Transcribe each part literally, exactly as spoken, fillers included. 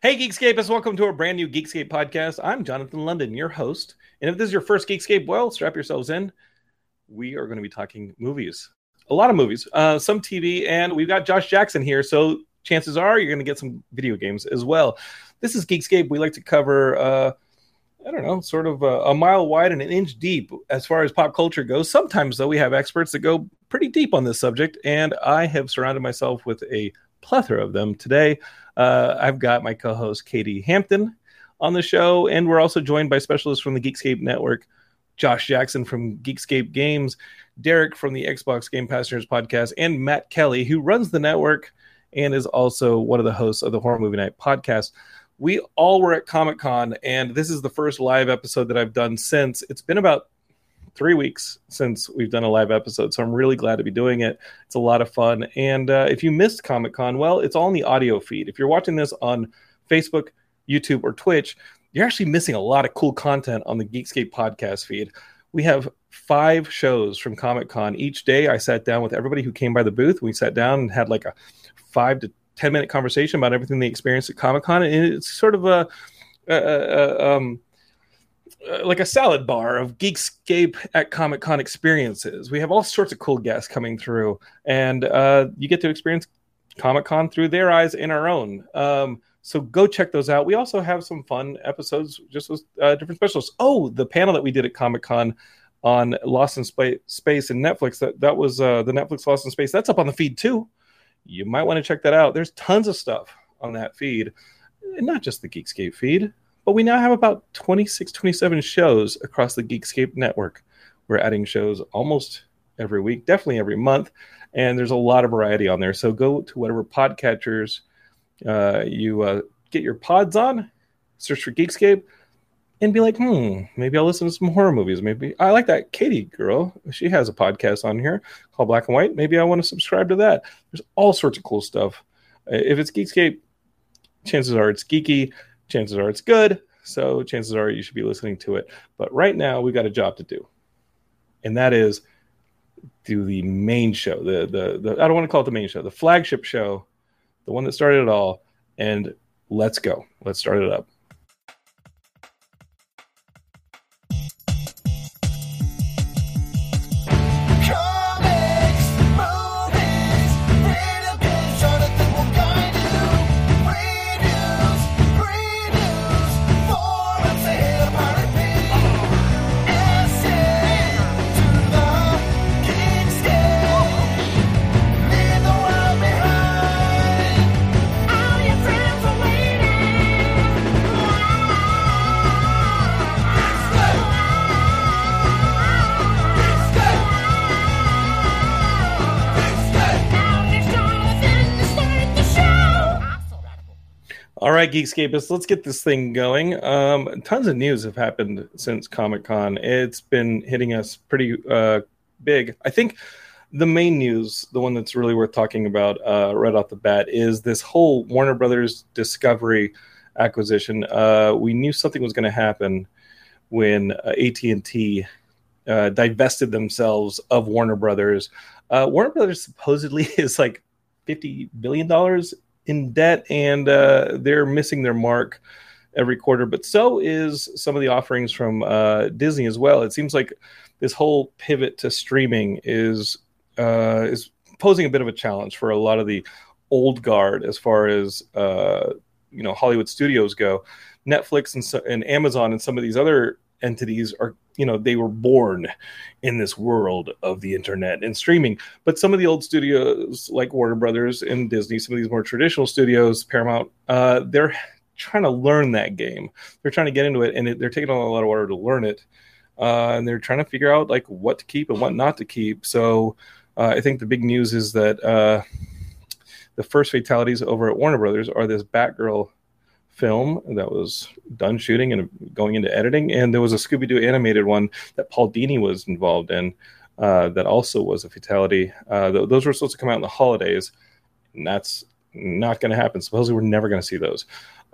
Hey, Geekscapists, welcome to our brand new Geekscape podcast. I'm Jonathan London, your host. And if this is your first Geekscape, well, strap yourselves in. We are going to be talking movies. A lot of movies, uh, some T V, and we've got Josh Jackson here, so chances are you're going to get some video games as well. This is Geekscape. We like to cover, uh, I don't know, sort of a, a mile wide and an inch deep as far as pop culture goes. Sometimes, though, we have experts that go pretty deep on this subject, and I have surrounded myself with a plethora of them today. Uh, I've got my co-host Katie Hampton on the show, and we're also joined by specialists from the Geekscape Network, Josh Jackson from Geekscape Games, Derek from the Xbox Game Passengers podcast, and Matt Kelly, who runs the network and is also one of the hosts of the Horror Movie Night podcast. We all were at Comic-Con, and this is the first live episode that I've done since. It's been about three weeks since we've done a live episode, so I'm really glad to be doing it. It's a lot of fun. And uh, if you missed Comic-Con, well, it's all in the audio feed. If you're watching this on Facebook, YouTube, or Twitch, you're actually missing a lot of cool content on the Geekscape podcast feed. We have five shows from Comic-Con. Each day I sat down with everybody who came by the booth. We sat down and had like a five to ten minute conversation about everything they experienced at Comic-Con. And it's sort of a, a, a um, like a salad bar of Geekscape at Comic-Con experiences. We have all sorts of cool guests coming through, and uh, you get to experience Comic-Con through their eyes and our own. Um, so go check those out. We also have some fun episodes just with uh, different specialists. Oh, the panel that we did at Comic-Con on Lost in Spa- Space and Netflix, that, that was uh, the Netflix Lost in Space. That's up on the feed too. You might want to check that out. There's tons of stuff on that feed, and not just the Geekscape feed. But we now have about twenty-six, twenty-seven shows across the Geekscape network. We're adding shows almost every week, definitely every month, and there's a lot of variety on there. So go to whatever podcatchers uh, you uh, get your pods on, search for Geekscape, and be like, hmm, maybe I'll listen to some horror movies. Maybe I like that Katie girl. She has a podcast on here called Black and White. Maybe I want to subscribe to that. There's all sorts of cool stuff. If it's Geekscape, chances are it's geeky. Chances are it's good, so chances are you should be listening to it. But right now, we've got a job to do, and that is do the main show. The, the the I don't want to call it the main show, the flagship show, the one that started it all, and let's go. Let's start it up. All right, Geekscapists, let's get this thing going. Um, tons of news have happened since Comic-Con. It's been hitting us pretty uh, big. I think the main news, the one that's really worth talking about uh, right off the bat, is this whole Warner Brothers Discovery acquisition. Uh, we knew something was going to happen when uh, A T and T uh, divested themselves of Warner Brothers. Uh, Warner Brothers supposedly is like fifty billion dollars in debt, and uh, they're missing their mark every quarter, but so is some of the offerings from uh, Disney as well. It seems like this whole pivot to streaming is uh, is posing a bit of a challenge for a lot of the old guard as far as uh, you know Hollywood studios go. Netflix and, so, and Amazon and some of these other entities are, you know, they were born in this world of the internet and streaming. But some of the old studios like Warner Brothers and Disney, some of these more traditional studios, Paramount, uh, they're trying to learn that game. They're trying to get into it, and it, they're taking on a lot of water to learn it. Uh, and they're trying to figure out like what to keep and what not to keep. So uh, I think the big news is that uh, the first fatalities over at Warner Brothers are this Batgirl film that was done shooting and going into editing, and there was a Scooby-Doo animated one that Paul Dini was involved in uh, that also was a fatality. Uh, th- those were supposed to come out in the holidays, and that's not going to happen. Supposedly we're never going to see those.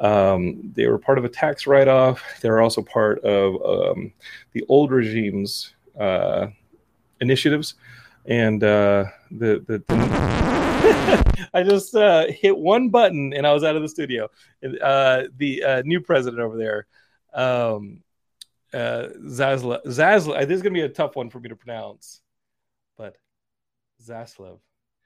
Um, they were part of a tax write-off. They were also part of um, the old regime's uh, initiatives, and uh, the, the, the I just uh, hit one button and I was out of the studio. Uh, the uh, new president over there, um, uh, Zaslav. Zaslav. This is going to be a tough one for me to pronounce, but Zaslav.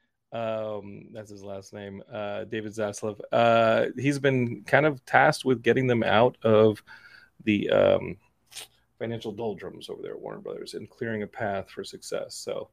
Um, that's his last name, uh, David Zaslav. Uh, he's been kind of tasked with getting them out of the um, financial doldrums over there at Warner Brothers and clearing a path for success. So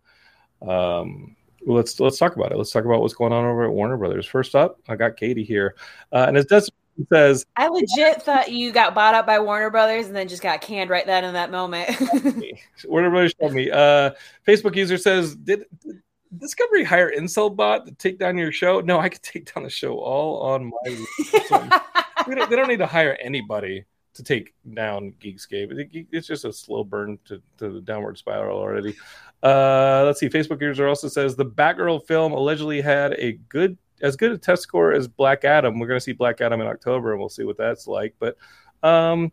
um, let's let's talk about it. Let's talk about what's going on over at Warner Brothers. First up, I got Katie here, uh, and as Desmond says, I legit thought you got bought up by Warner Brothers and then just got canned right then in that moment. Warner Brothers showed me. Uh, Facebook user says, did, did Discovery hire IncelBot to take down your show? No, I could take down the show all on my so we don't, they don't need to hire anybody to take down Geekscape. It, it's just a slow burn to, to the downward spiral already. Uh, let's see. Facebook user also says the Batgirl film allegedly had a good, as good a test score as Black Adam. We're going to see Black Adam in October, and we'll see what that's like. But um,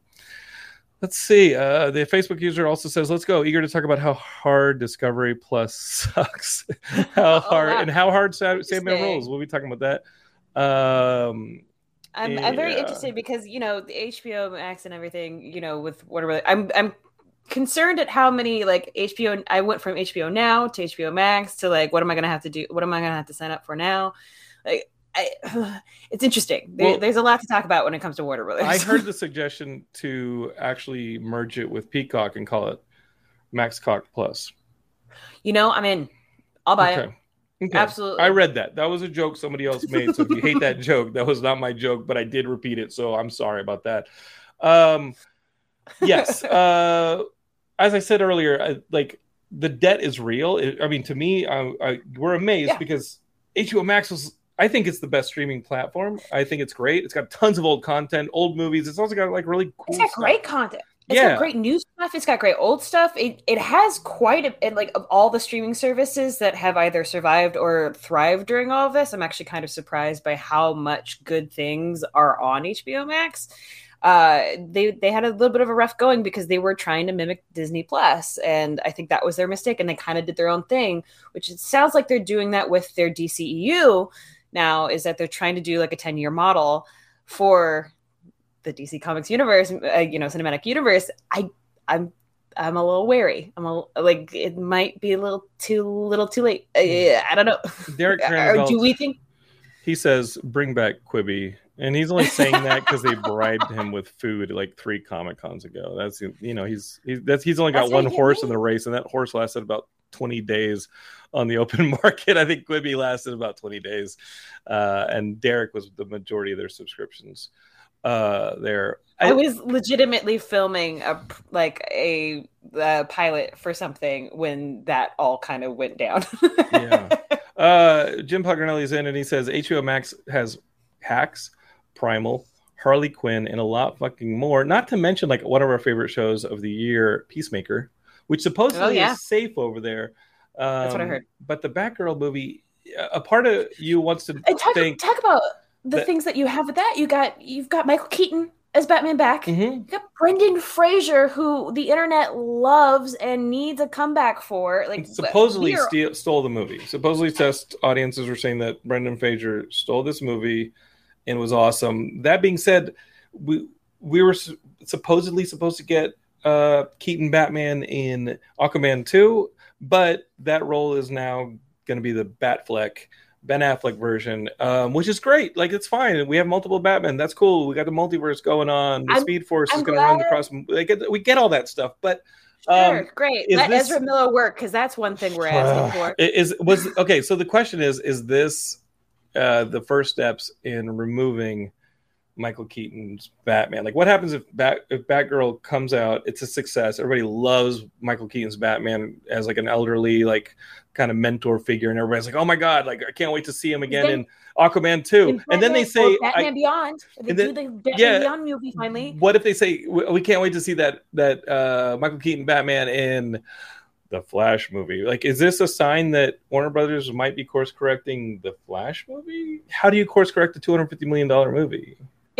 let's see. Uh, the Facebook user also says, let's go. Eager to talk about how hard Discovery Plus sucks. how hard oh, wow. and how hard Sam, Sandman rolls. We'll be talking about that. Um, I'm, I'm very interested because, you know, the H B O Max and everything, you know, with whatever. I'm I'm concerned at how many, like, H B O. I went from H B O Now to H B O Max to, like, what am I going to have to do? What am I going to have to sign up for now? Like, I, it's interesting. There, well, there's a lot to talk about when it comes to Warner Brothers. I heard the suggestion to actually merge it with Peacock and call it MaxCock Plus. You know, I'm in. I'll buy okay. it. Okay. Absolutely. I read that. That was a joke somebody else made. So if you hate that joke, that was not my joke, but I did repeat it. So I'm sorry about that. Um, yes. Uh, as I said earlier, I, like the debt is real. It, I mean, to me, I, I, we're amazed yeah. because H B O Max was, I think it's the best streaming platform. I think it's great. It's got tons of old content, old movies. It's also got like really cool It's got stuff. great content. It's yeah. got great new stuff. It's got great old stuff. It it has quite a and like of all the streaming services that have either survived or thrived during all of this. I'm actually kind of surprised by how much good things are on H B O Max. Uh, they they had a little bit of a rough going because they were trying to mimic Disney Plus, and I think that was their mistake. And they kind of did their own thing, which it sounds like they're doing that with their D C E U now. Is that they're trying to do like a ten year model for the D C Comics universe, uh, you know, cinematic universe. I, I'm, I'm a little wary. I'm a, like, it might be a little too, little too late. Uh, I don't know. Derek Craneville, do we think? He says, "Bring back Quibi," and he's only saying that because they bribed him with food like three Comic Cons ago. That's you know, he's he's that's he's only got that's one horse in the race, and that horse lasted about twenty days on the open market. I think Quibi lasted about twenty days, uh, and Derek was the majority of their subscriptions. Uh, there, I, I was legitimately filming a like a, a pilot for something when that all kind of went down. yeah. Uh, Jim Paganelli's in and he says H B O Max has Hacks, Primal, Harley Quinn, and a lot fucking more. Not to mention like one of our favorite shows of the year, Peacemaker, which supposedly oh, yeah. is safe over there. Um, That's what I heard. But the Batgirl movie, a part of you wants to and talk, think talk about. The that, things that you have with that, you got you've got Michael Keaton as Batman back. Mm-hmm. You got Brendan Fraser, who the internet loves and needs a comeback for. Like supposedly are... steal, stole the movie. Supposedly, test audiences were saying that Brendan Fraser stole this movie and was awesome. That being said, we we were supposedly supposed to get uh, Keaton Batman in Aquaman two, but that role is now going to be the Batfleck. Ben Affleck version, um, which is great. Like, it's fine. We have multiple Batman. That's cool. We got the multiverse going on. The I'm, Speed Force I'm is going to run the cross. They get, we get all that stuff. But um, sure, great. Let this, Ezra Miller work because that's one thing we're asking for. Is was okay. So the question is: Is this uh, the first steps in removing Michael Keaton's Batman? Like, what happens if Bat if Batgirl comes out? It's a success. Everybody loves Michael Keaton's Batman as like an elderly, like kind of mentor figure, and everybody's like, "Oh my god! Like, I can't wait to see him again then, in Aquaman two." And then they say, Batman I, Beyond. They do the Batman yeah, Beyond movie finally. What if they say we can't wait to see that that uh, Michael Keaton Batman in the Flash movie? Like, is this a sign that Warner Brothers might be course correcting the Flash movie? How do you course correct a two hundred fifty million dollar movie? If they're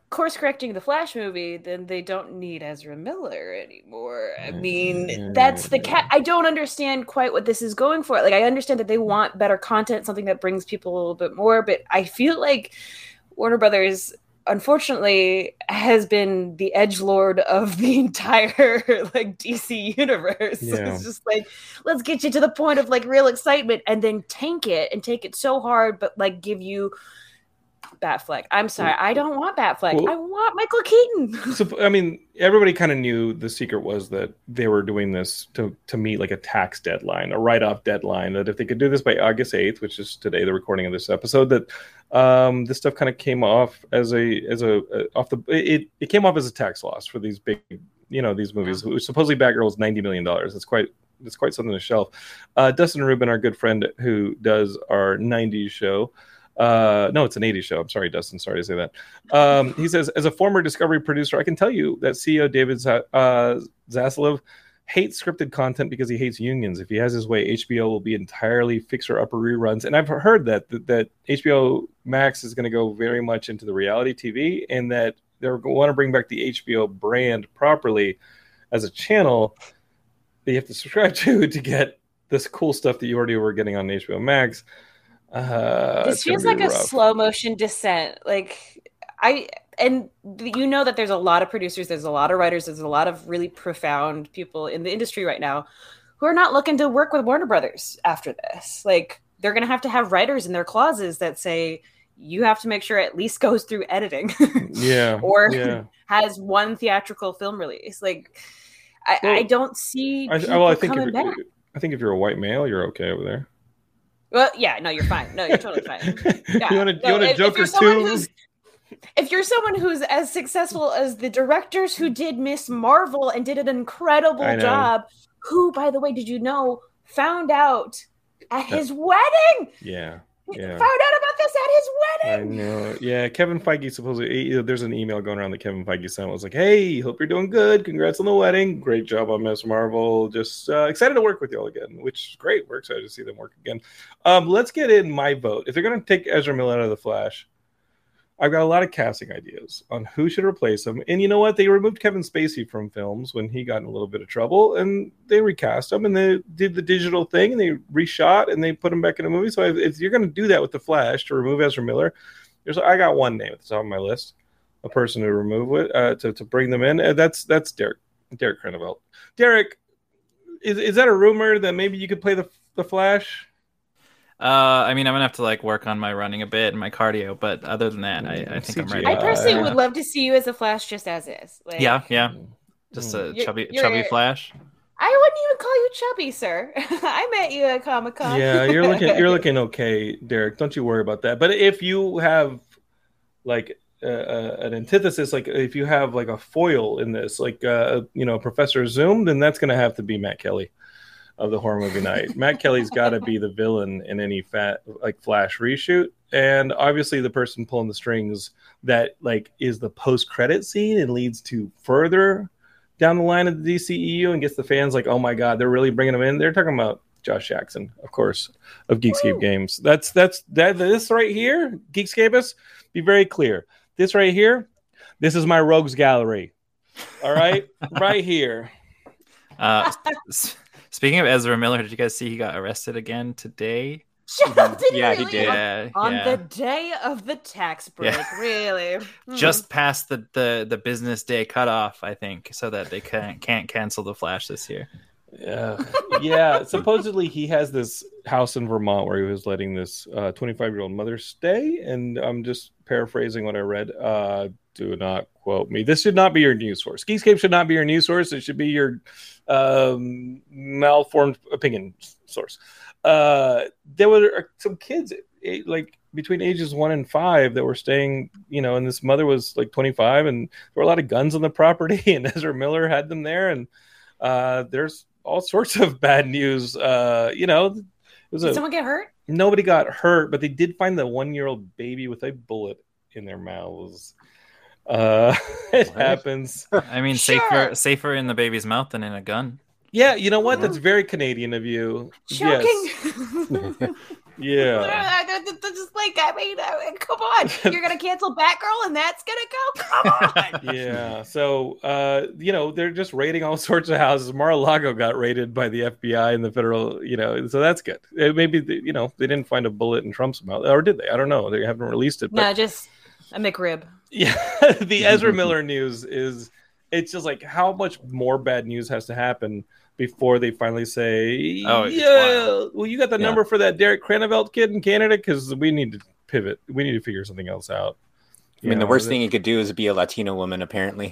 course correcting the Flash movie, then they don't need Ezra Miller anymore. I mean, that's the cat. I don't understand quite what this is going for. Like, I understand that they want better content, something that brings people a little bit more, but I feel like Warner Brothers, unfortunately, has been the edgelord of the entire like D C universe. Yeah. It's just like, let's get you to the point of like real excitement and then tank it and take it so hard, but like give you Batfleck. I'm sorry, I don't want Batfleck. Well, I want Michael Keaton. So, I mean, everybody kind of knew the secret was that they were doing this to to meet like a tax deadline, a write-off deadline. That if they could do this by August eighth, which is today, the recording of this episode, that um, this stuff kind of came off as a as a, a off the it it came off as a tax loss for these big, you know, these movies. Yeah. Supposedly, Batgirl was ninety million dollars. That's quite. It's quite something to shelf. Uh, Dustin Rubin, our good friend who does our nineties show. Uh, no, it's an eighties show. I'm sorry, Dustin. Sorry to say that. Um, he says, as a former Discovery producer, I can tell you that C E O David Z- uh, Zaslav hates scripted content because he hates unions. If he has his way, H B O will be entirely fixer-upper reruns. And I've heard that, that, that H B O Max is going to go very much into the reality T V and that they want to bring back the H B O brand properly as a channel that you have to subscribe to to get this cool stuff that you already were getting on H B O Max. Uh, this feels like rough. a slow motion descent. Like I, and you know that there's a lot of producers, there's a lot of writers, there's a lot of really profound people in the industry right now who are not looking to work with Warner Brothers after this. Like they're going to have to have writers in their clauses that say you have to make sure it at least goes through editing, yeah, or yeah. has one theatrical film release. Like I, well, I don't see. I, well, I think if back. I think if you're a white male, you're okay over there. Well, yeah, no, you're fine. No, you're totally fine. Yeah. you want to no, joke or two? If you're someone who's as successful as the directors who did Miss Marvel and did an incredible job, who, by the way, did you know, found out at his wedding? Yeah. Yeah. Found out about this at his wedding. I know. Yeah, Kevin Feige supposedly, there's an email going around that Kevin Feige sent. It was like, hey, hope you're doing good. Congrats on the wedding. Great job on Miss Marvel. Just uh, excited to work with y'all again, which is great. We're excited to see them work again. Um, let's get in my vote. If they're going to take Ezra Miller out of The Flash, I've got a lot of casting ideas on who should replace him. And you know what? They removed Kevin Spacey from films when he got in a little bit of trouble, and they recast him, and they did the digital thing, and they reshot, and they put him back in a movie. So if, if you're going to do that with The Flash to remove Ezra Miller, there's I got one name at the top of my list, a person to remove it, uh, to to bring them in. Uh, that's that's Derek Derek Crenevelt. Derek, is is that a rumor that maybe you could play the the Flash? Uh, I mean, I'm gonna have to like work on my running a bit and my cardio, but other than that, I, I think I'm ready. I personally would love to see you as a Flash, just as is. Like, yeah, yeah, just a you're, chubby, you're, chubby Flash. I wouldn't even call you chubby, sir. I met you at Comic Con. Yeah, you're looking, you're looking okay, Derek. Don't you worry about that. But if you have like uh, an antithesis, like if you have like a foil in this, like uh, you know, Professor Zoom, then that's gonna have to be Matt Kelly of the horror movie night. Matt Kelly's got to be the villain in any fat like Flash reshoot, and obviously the person pulling the strings that like is the post credit scene and leads to further down the line of the D C E U and gets the fans like, oh my god, they're really bringing him in. They're talking about Josh Jackson, of course, of Geekscape Woo. Games. That's that's that this right here, Geekscapists, be very clear. This right here, this is my rogues gallery. All right, right here. Uh, Speaking of Ezra Miller, did you guys see he got arrested again today? Did yeah, he, really? he did. On, on yeah. the day of the tax break, yeah. really? Just past the, the, the business day cutoff, I think, so that they can't, can't cancel The Flash this year. Yeah, yeah. Supposedly he has this house in Vermont where he was letting this uh, twenty-five-year-old mother stay, and I'm just paraphrasing what I read. Uh, do not quote me. This should not be your news source. Geekscape should not be your news source. It should be your um, malformed opinion source. Uh, there were some kids like between ages one and five that were staying, you know, and this mother was like twenty-five, and there were a lot of guns on the property, and Ezra Miller had them there, and uh, there's all sorts of bad news. Uh, you know, it was did a, someone get hurt? Nobody got hurt, but they did find the one-year-old baby with a bullet in their mouths. Uh, it what? happens. I mean, sure. safer safer in the baby's mouth than in a gun. Yeah, you know what? That's very Canadian of you. Joking. Yes. Yeah. Just like, I mean, I mean, come on. You're going to cancel Batgirl and that's going to go? Come on. Yeah. So, uh, you know, they're just raiding all sorts of houses. Mar-a-Lago got raided by the F B I and the federal, you know, so that's good. It, maybe, the, you know, they didn't find a bullet in Trump's mouth. Or did they? I don't know. They haven't released it. But... No, just a McRib. Yeah. The Ezra Miller news is, it's just like how much more bad news has to happen before they finally say, oh, yeah, wild. Well, you got the yeah. number for that Derek Cranevelt kid in Canada? Because we need to pivot. We need to figure something else out. You I mean, know, the worst thing you could do is be a Latino woman, apparently.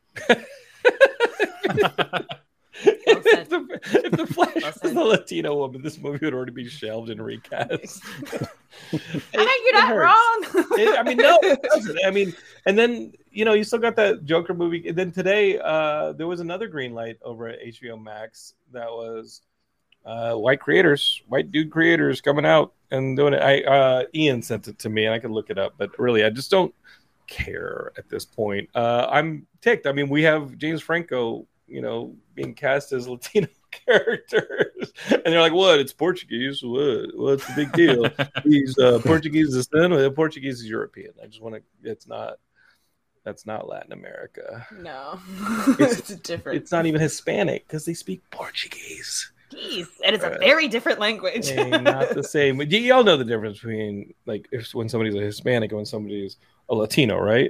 if, the, if the Flash well was the Latino woman, this movie would already be shelved and recast. I think you're not wrong. it, I mean, no, it doesn't. I mean, and then, you know, you still got that Joker movie. And then today, uh, there was another green light over at H B O Max that was uh, white creators, white dude creators coming out and doing it. I uh, Ian sent it to me, and I could look it up. But really, I just don't care at this point. Uh, I'm ticked. I mean, we have James Franco, you know, being cast as Latino characters, and they're like, "What? It's Portuguese. What? What's the big deal? He's uh, Portuguese descent. Well, Portuguese is European. I just want to. It's not. That's not Latin America. No, it's, it's different. It's not even Hispanic because they speak Portuguese. Jeez, and it's a very different language. Not the same. But you all know the difference between like if when somebody's a Hispanic and when somebody's a Latino, right?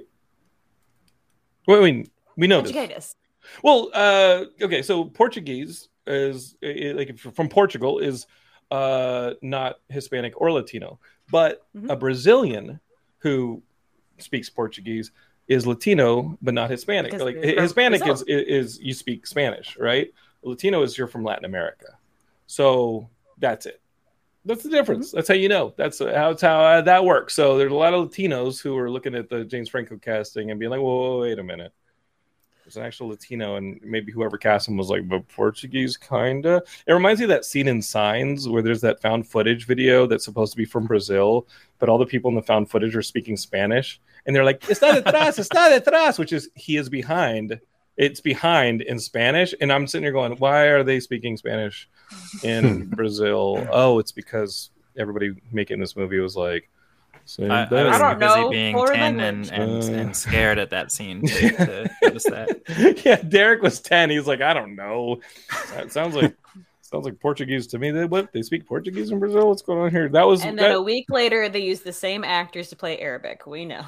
Well, I mean, we know this. Well, uh, okay, so Portuguese is like if from Portugal is uh, not Hispanic or Latino, but mm-hmm. a Brazilian who speaks Portuguese is Latino but not Hispanic. Because like Hispanic is, is is you speak Spanish, right? Latino is you're from Latin America, so that's it. That's the difference. Mm-hmm. That's how you know. That's how that's how uh, that works. So there's a lot of Latinos who are looking at the James Franco casting and being like, "Whoa, wait a minute." There's an actual Latino, and maybe whoever cast him was like, but Portuguese, kinda. It reminds me of that scene in Signs where there's that found footage video that's supposed to be from Brazil, but all the people in the found footage are speaking Spanish, and they're like, "Está detrás, está detrás," which is he is behind. It's behind in Spanish, and I'm sitting here going, "Why are they speaking Spanish in Brazil?" Oh, it's because everybody making this movie was like. I, I was I don't busy know. being Poor ten and, and, uh, and scared at that scene to, to notice that. Yeah, Derek was ten. He's like, I don't know. It sounds like sounds like Portuguese to me. They what? They speak Portuguese in Brazil? What's going on here? That was. And then that... a week later, they used the same actors to play Arabic. We know.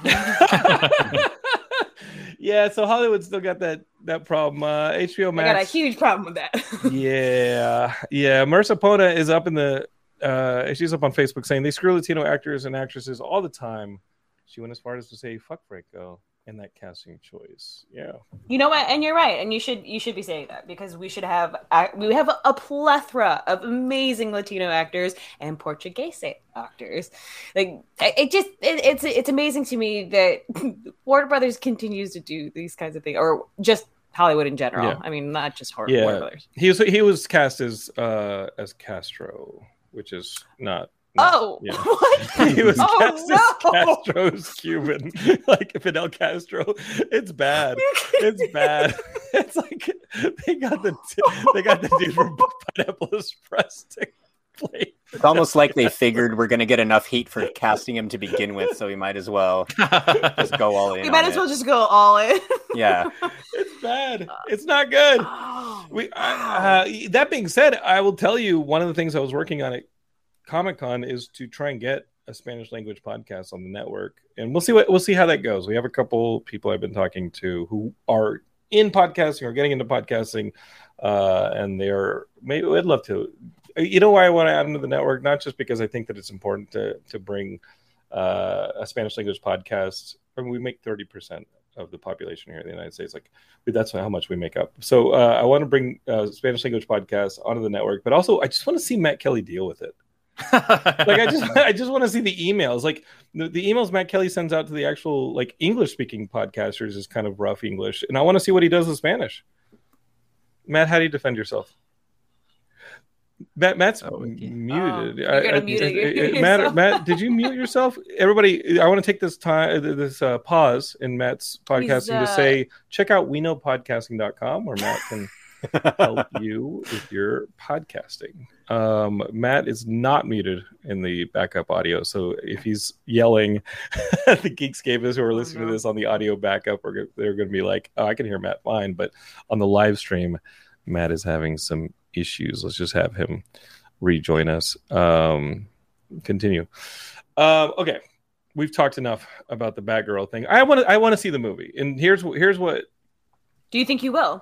Yeah, so Hollywood still got that that problem. Uh, H B O Max I got a huge problem with that. yeah, yeah. Marisa Pona is up in the. Uh, she's up on Facebook saying they screw Latino actors and actresses all the time. She went as far as to say "fuck Franco" in that casting choice. Yeah, you know what? And you're right. And you should you should be saying that because we should have we have a plethora of amazing Latino actors and Portuguese actors. Like it just it, it's it's amazing to me that Warner Brothers continues to do these kinds of things, or just Hollywood in general. Yeah. I mean, not just horror. Yeah. Warner Brothers. He was he was cast as uh, as Castro. Which is not. not oh, yeah. What? He was oh, cast no. as Castro's Cuban, like Fidel Castro. It's bad. It's bad. It's like they got the they got the dude from Pineapple Express to play. It's almost like they figured we're going to get enough heat for casting him to begin with, so we might as well just go all in. We might as it. well just go all in. Yeah, it's bad. It's not good. Oh, we uh, uh, that being said, I will tell you one of the things I was working on at Comic-Con is to try and get a Spanish language podcast on the network, and we'll see what we'll see how that goes. We have a couple people I've been talking to who are in podcasting or getting into podcasting, uh, and they're maybe I'd love to. You know why I want to add them to the network? Not just because I think that it's important to to bring uh, a Spanish language podcast. I mean, we make thirty percent of the population here in the United States. Like that's how much we make up. So uh, I want to bring uh, Spanish language podcasts onto the network, but also I just want to see Matt Kelly deal with it. Like I just I just want to see the emails. Like the, the emails Matt Kelly sends out to the actual like English speaking podcasters is kind of rough English, and I want to see what he does with Spanish. Matt, how do you defend yourself? Matt, Matt's oh, muted. Oh, you're I, mute I, it, Matt, Matt, did you mute yourself? Everybody, I want to take this time, this uh, pause in Matt's podcasting uh... to say, check out we know podcasting dot com where Matt can help you with your podcasting. Um, Matt is not muted in the backup audio, so if he's yelling at the Geekscapists who are listening oh, no. to this on the audio backup, they're going to be like, oh, I can hear Matt fine, but on the live stream, Matt is having some issues. Let's just have him rejoin us. Um, continue. Um, okay, we've talked enough about the Batgirl thing. I want to. I want to see the movie, and here's here's what. Do you think you will?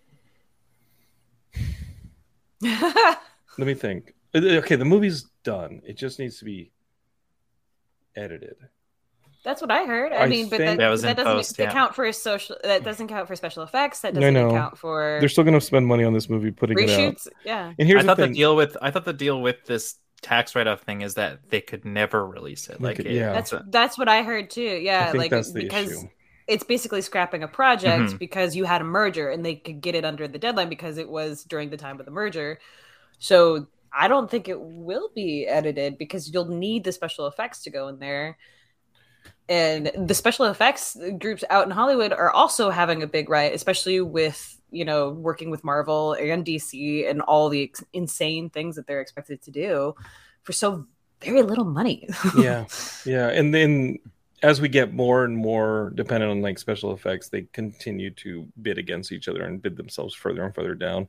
Let me think. Okay, the movie's done. It just needs to be edited. That's what I heard. I, I mean, but that, that, that doesn't post, yeah. count for social. That doesn't count for special effects. That doesn't no, no. count for. They're still going to spend money on this movie, putting reshoots. It out. Yeah. And here's I the thought thing. the deal with. I thought the deal with this tax write-off thing is that they could never release it. Like, it, it, yeah, that's that's what I heard too. Yeah, like that's the because issue. It's basically scrapping a project mm-hmm. because you had a merger and they could get it under the deadline because it was during the time of the merger. So I don't think it will be edited because you'll need the special effects to go in there. And the special effects groups out in Hollywood are also having a big riot, especially with, you know, working with Marvel and D C and all the ex- insane things that they're expected to do for so very little money. yeah. Yeah. And then as we get more and more dependent on like special effects, they continue to bid against each other and bid themselves further and further down.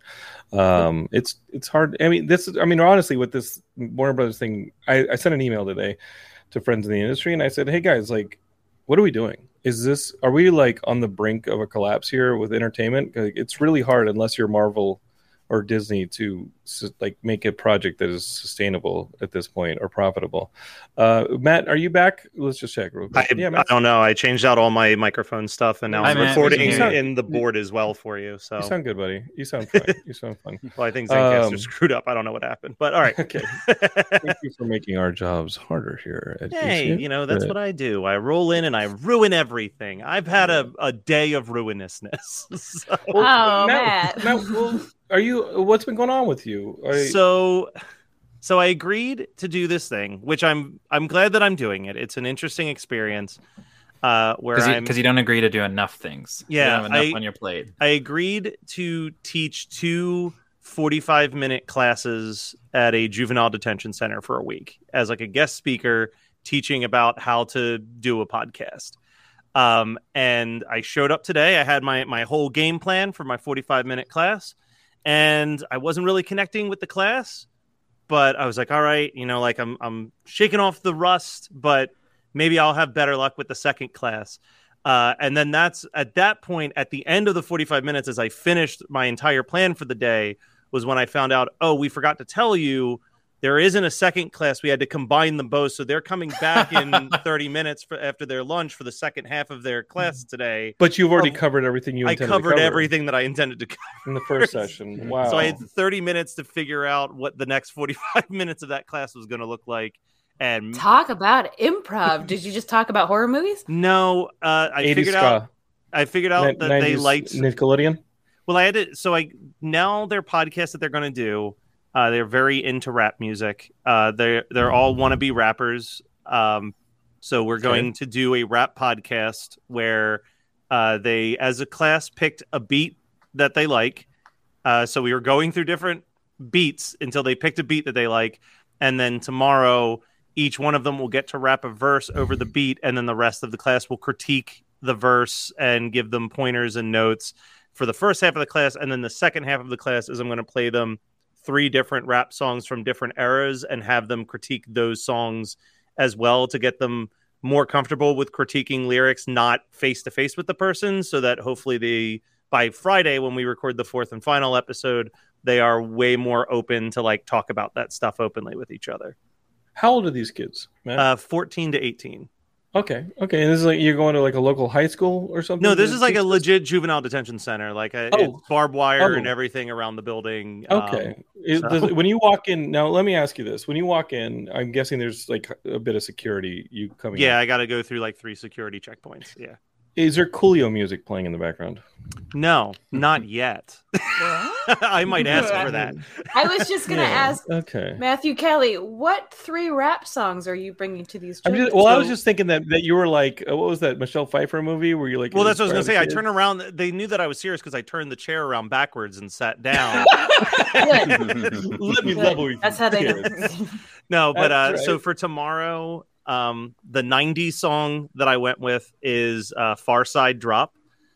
Um, it's, it's hard. I mean, this is, I mean, honestly, with this Warner Brothers thing, I, I sent an email today to friends in the industry and I said, hey guys, like, what are we doing? Is this, are we like on the brink of a collapse here with entertainment? It's really hard unless you're Marvel or Disney to like make a project that is sustainable at this point or profitable. Uh, Matt, are you back? Let's just check real quick. I, yeah, I don't know. I changed out all my microphone stuff and now I'm recording Matt, in the board as well for you. So you sound good, buddy. You sound fine. You sound fun. Well, I think Zencastr um, screwed up. I don't know what happened, but all right. Okay. Thank you for making our jobs harder here. At hey, Geekscape. you know, that's what I do. I roll in and I ruin everything. I've had a, a day of ruinousness. So. Well, oh, Matt. Matt, Matt well, are you? What's been going on with you? Are, so, so I agreed to do this thing, which I'm I'm glad that I'm doing it. It's an interesting experience. Uh, where Cause I'm because you, you don't agree to do enough things. Yeah, you don't have enough I, on your plate. I agreed to teach two forty-five minute classes at a juvenile detention center for a week as like a guest speaker, teaching about how to do a podcast. Um, and I showed up today. I had my my whole game plan for my forty-five minute class. And I wasn't really connecting with the class, but I was like, all right, you know, like I'm I'm shaking off the rust, but maybe I'll have better luck with the second class. Uh, and then that's at that point, at the end of the forty-five minutes, as I finished my entire plan for the day, was when I found out, oh, we forgot to tell you there isn't a second class. We had to combine them both. So they're coming back in thirty minutes for, after their lunch for the second half of their class today. But you've already um, covered everything you I intended covered to cover everything that I intended to cover. In the first session. Wow. So I had thirty minutes to figure out what the next forty-five minutes of that class was going to look like. And talk about improv. Did you just talk about horror movies? No. Uh, I figured ska. out I figured out N- that they liked Nickelodeon. Well, I had to, so I now their podcast that they're going to do, Uh, they're very into rap music. Uh, they're they're all wannabe rappers. Um, so we're going okay. to do a rap podcast where uh, they, as a class, picked a beat that they like. Uh, so we were going through different beats until they picked a beat that they like, and then tomorrow each one of them will get to rap a verse over the beat, and then the rest of the class will critique the verse and give them pointers and notes for the first half of the class, and then the second half of the class is I'm going to play them three different rap songs from different eras and have them critique those songs as well to get them more comfortable with critiquing lyrics, not face to face with the person, so that hopefully they, by Friday, when we record the fourth and final episode, they are way more open to like talk about that stuff openly with each other. How old are these kids, man? Uh, fourteen to eighteen. Okay. Okay. And this is like you're going to like a local high school or something? No, this is like a legit juvenile detention center, like a oh. it's barbed wire oh. and everything around the building. Okay. Um, it, so. does, when you walk in now, let me ask you this: when you walk in, I'm guessing there's like a bit of security. You coming? Yeah, in. I got to go through like three security checkpoints. Yeah. Is there Coolio music playing in the background? No, not yet. I might ask for that. I was just gonna Yeah, ask, okay. Matthew Kelly, what three rap songs are you bringing to these? I'm churches? just, well, I was So- just thinking that, that you were like, uh, what was that Michelle Pfeiffer movie where you like? Well, that's what I was going to say. I inspired turned around. They knew that I was serious because I turned the chair around backwards and sat down. Good. kids? Let me Good. level you. That's how they know. No, but uh, That's so right. for tomorrow, um, the nineties song that I went with is uh, Far Side Drop.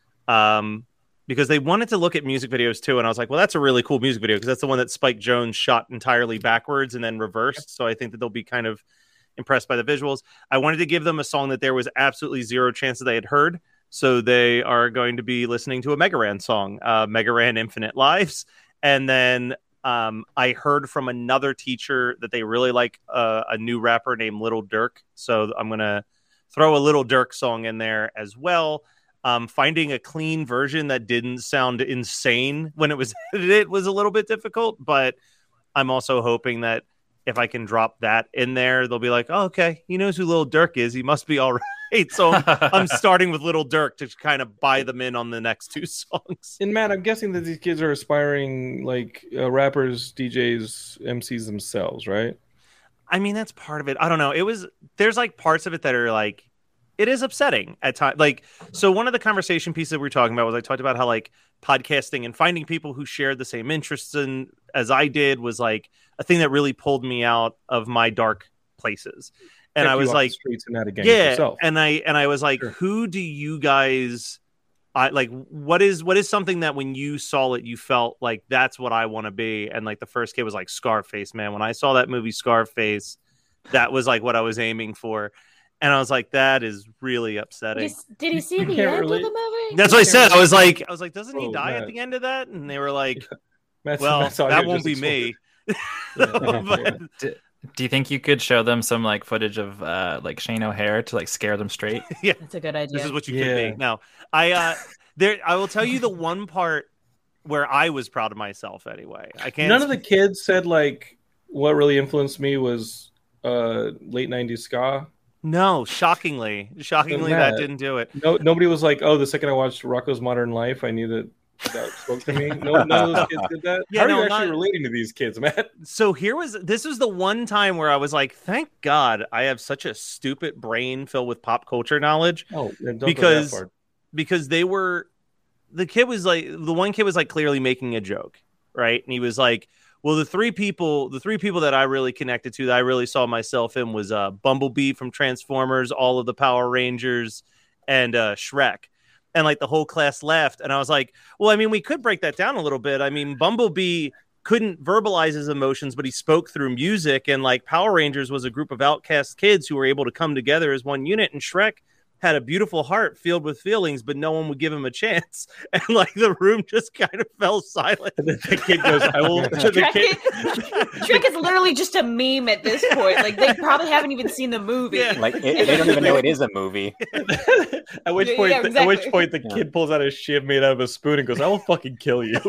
Um, because they wanted to look at music videos too. And I was like, well, that's a really cool music video because that's the one that Spike Jonze shot entirely backwards and then reversed. So I think that they'll be kind of impressed by the visuals. I wanted to give them a song that there was absolutely zero chance that they had heard. So they are going to be listening to a Mega Ran song, uh, Mega Ran Infinite Lives. And then um, I heard from another teacher that they really like uh, a new rapper named Little Durk. So I'm going to throw a Little Durk song in there as well. Um, finding a clean version that didn't sound insane when it was edited was a little bit difficult, but I'm also hoping that if I can drop that in there, they'll be like, oh, okay, he knows who Little Durk is. He must be all right. So I'm, I'm starting with Little Durk to kind of buy them in on the next two songs. And Matt, I'm guessing that these kids are aspiring like uh, rappers, D Js, M Cs themselves, right? I mean, that's part of it. I don't know. It was, there's like parts of it that are like, it is upsetting at times. Like, so one of the conversation pieces that we were talking about was I talked about how like podcasting and finding people who shared the same interests in, as I did was like a thing that really pulled me out of my dark places. And Check I you was off like, the streets and not against yeah. yourself. And I, and I was like, Sure. who do you guys, I like, what is, what is something that when you saw it, you felt like that's what I want to be. And like the first kid was like Scarface, man. When I saw that movie Scarface, that was like what I was aiming for. And I was like, that is really upsetting. Did he, did he see the can't end relate. of the movie? That's what I said. I was like, I was like, doesn't he Oh, die Matt. at the end of that? And they were like, Matt's- well, Matt's out that here won't just be exploding. me. But- Do, do you think you could show them some like footage of uh, like Shane O'Hare to like scare them straight? yeah, That's a good idea. this is what you Yeah. could be. No, I, uh, there, I will tell you the one part where I was proud of myself anyway. I can't. None of the kids said like what really influenced me was uh, late nineties ska. No, shockingly, shockingly, Matt. that didn't do it. No, nobody was like, "Oh, the second I watched Rocko's Modern Life, I knew that that spoke to me." No, none of those kids did that. Yeah, How are no, you actually not- relating to these kids, Matt? So here was this was the one time where I was like, thank God I have such a stupid brain filled with pop culture knowledge. Oh, yeah, don't Because- go that far. because they were the kid was like the one kid was like clearly making a joke, right? And he was like, well, the three people the three people that I really connected to that I really saw myself in was uh Bumblebee from Transformers, all of the Power Rangers, and uh Shrek. And like the whole class laughed, and I was like, well, I mean, we could break that down a little bit. I mean, Bumblebee couldn't verbalize his emotions, but he spoke through music, and like Power Rangers was a group of outcast kids who were able to come together as one unit, and Shrek had a beautiful heart filled with feelings, but no one would give him a chance. And like the room just kind of fell silent. And then the kid goes, "I will." the Shrek, kid, is, Shrek is literally just a meme at this point. Like they probably haven't even seen the movie. Yeah. Like it, they don't even know it is a movie. at which Yeah, point, yeah, at which exactly. point, the Yeah. kid pulls out a shiv made out of a spoon and goes, "I will fucking kill you."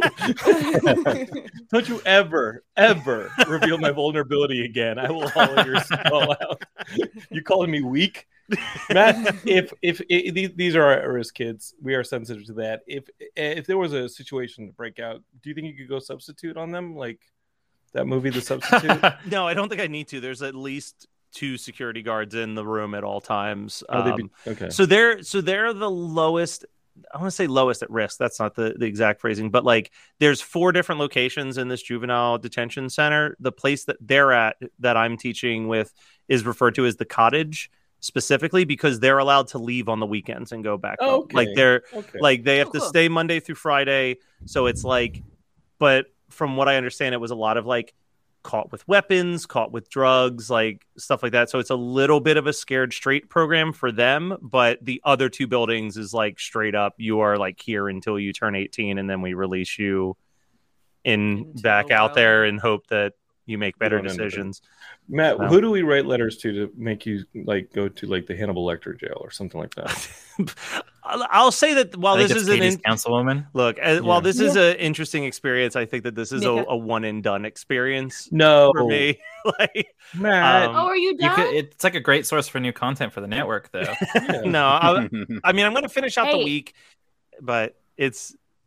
Don't you ever, ever reveal my vulnerability again. I will hollow your skull out. You calling me weak? Matt, if if, if these, these are our risk kids, we are sensitive to that. If if there was a situation to break out, do you think you could go substitute on them, like that movie, The Substitute? No, I don't think I need to. There's at least two security guards in the room at all times. Oh, they'd Um, be, okay. So they're so they're the lowest. I want to say lowest at risk. That's not the, the exact phrasing, but like there's four different locations in this juvenile detention center. The place that they're at that I'm teaching with is referred to as the cottage, specifically because they're allowed to leave on the weekends and go back home. Okay. Like they're Okay. like they have Oh, to cool. stay Monday through Friday. So it's like, but from what I understand, it was a lot of like caught with weapons, caught with drugs, like stuff like that. So it's a little bit of a scared straight program for them. But the other two buildings is like straight up, you are like here until you turn eighteen, and then we release you in Into back the out world. there and hope that you make better don't end up in- decisions. Matt, Wow. who do we write letters to to make you like go to like the Hannibal Lecter jail or something like that? I'll I'll say that while I think this it's is an Katie's in- councilwoman. look, uh, while Yeah. this is an interesting experience, I think that this is a, Mika. a one and done experience No, for me. Like, Matt. Um, Oh, are you You done? could, it's like a great source for new content for the network, though. Yeah. no, I, I mean, I'm going to finish out the Hey. week, but it's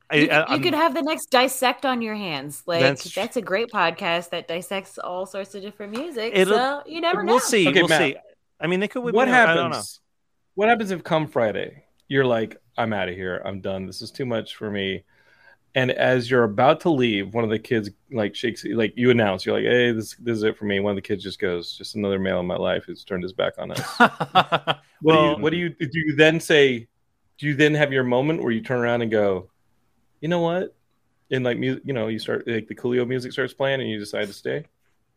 I, you, I, you could have the next Dissect on your hands. Like that's, that's a great podcast that dissects all sorts of different music. It'll, so you never know. We'll see. Okay, we'll Matt, see. I mean, they could. What know, happens? I don't know. What happens if come Friday you're like, I'm out of here. I'm done. This is too much for me. And as you're about to leave, one of the kids like shakes, like you announce, you're like, "Hey, this this is it for me." One of the kids just goes, "Just another male in my life who's turned his back on us." well, what do you what do you do? You then say? Do you then have your moment where you turn around and go, "You know what?" And like music, you know, you start like the Coolio music starts playing, and you decide to stay.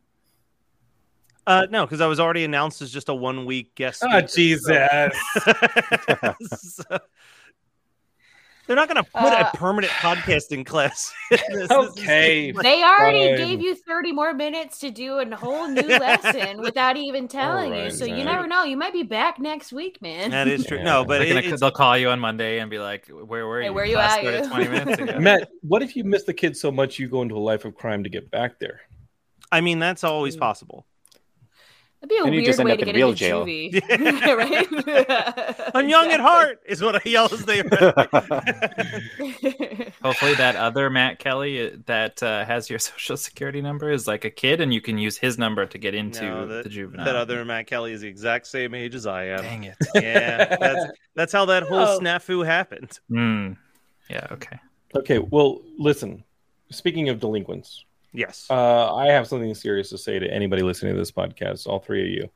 Uh, no, because I was already announced as just a one week guest. Oh, Jesus. So... They're not going to put uh, a permanent podcasting class. this, okay. This they already fine. gave you thirty more minutes to do a whole new lesson without even telling right, you. So right. you never know. You might be back next week, man. That is true. Yeah. No, but it, gonna, they'll call you on Monday and be like, where were you? Hey, where you at? You? twenty minutes ago. Matt, what if you miss the kids so much you go into a life of crime to get back there? I mean, that's always possible. That'd be a and weird you just end way up to in get real into jail. Juvie. right? I'm young at heart, is what I yell as they. Hopefully, that other Matt Kelly that uh, has your social security number is like a kid, and you can use his number to get into no, that, the juvenile. That other Matt Kelly is the exact same age as I am. Dang it! Yeah, that's that's how that whole oh. snafu happened. Mm. Yeah. Okay. Okay. Well, listen. Speaking of delinquents. Yes. Uh, I have something serious to say to anybody listening to this podcast, all three of you.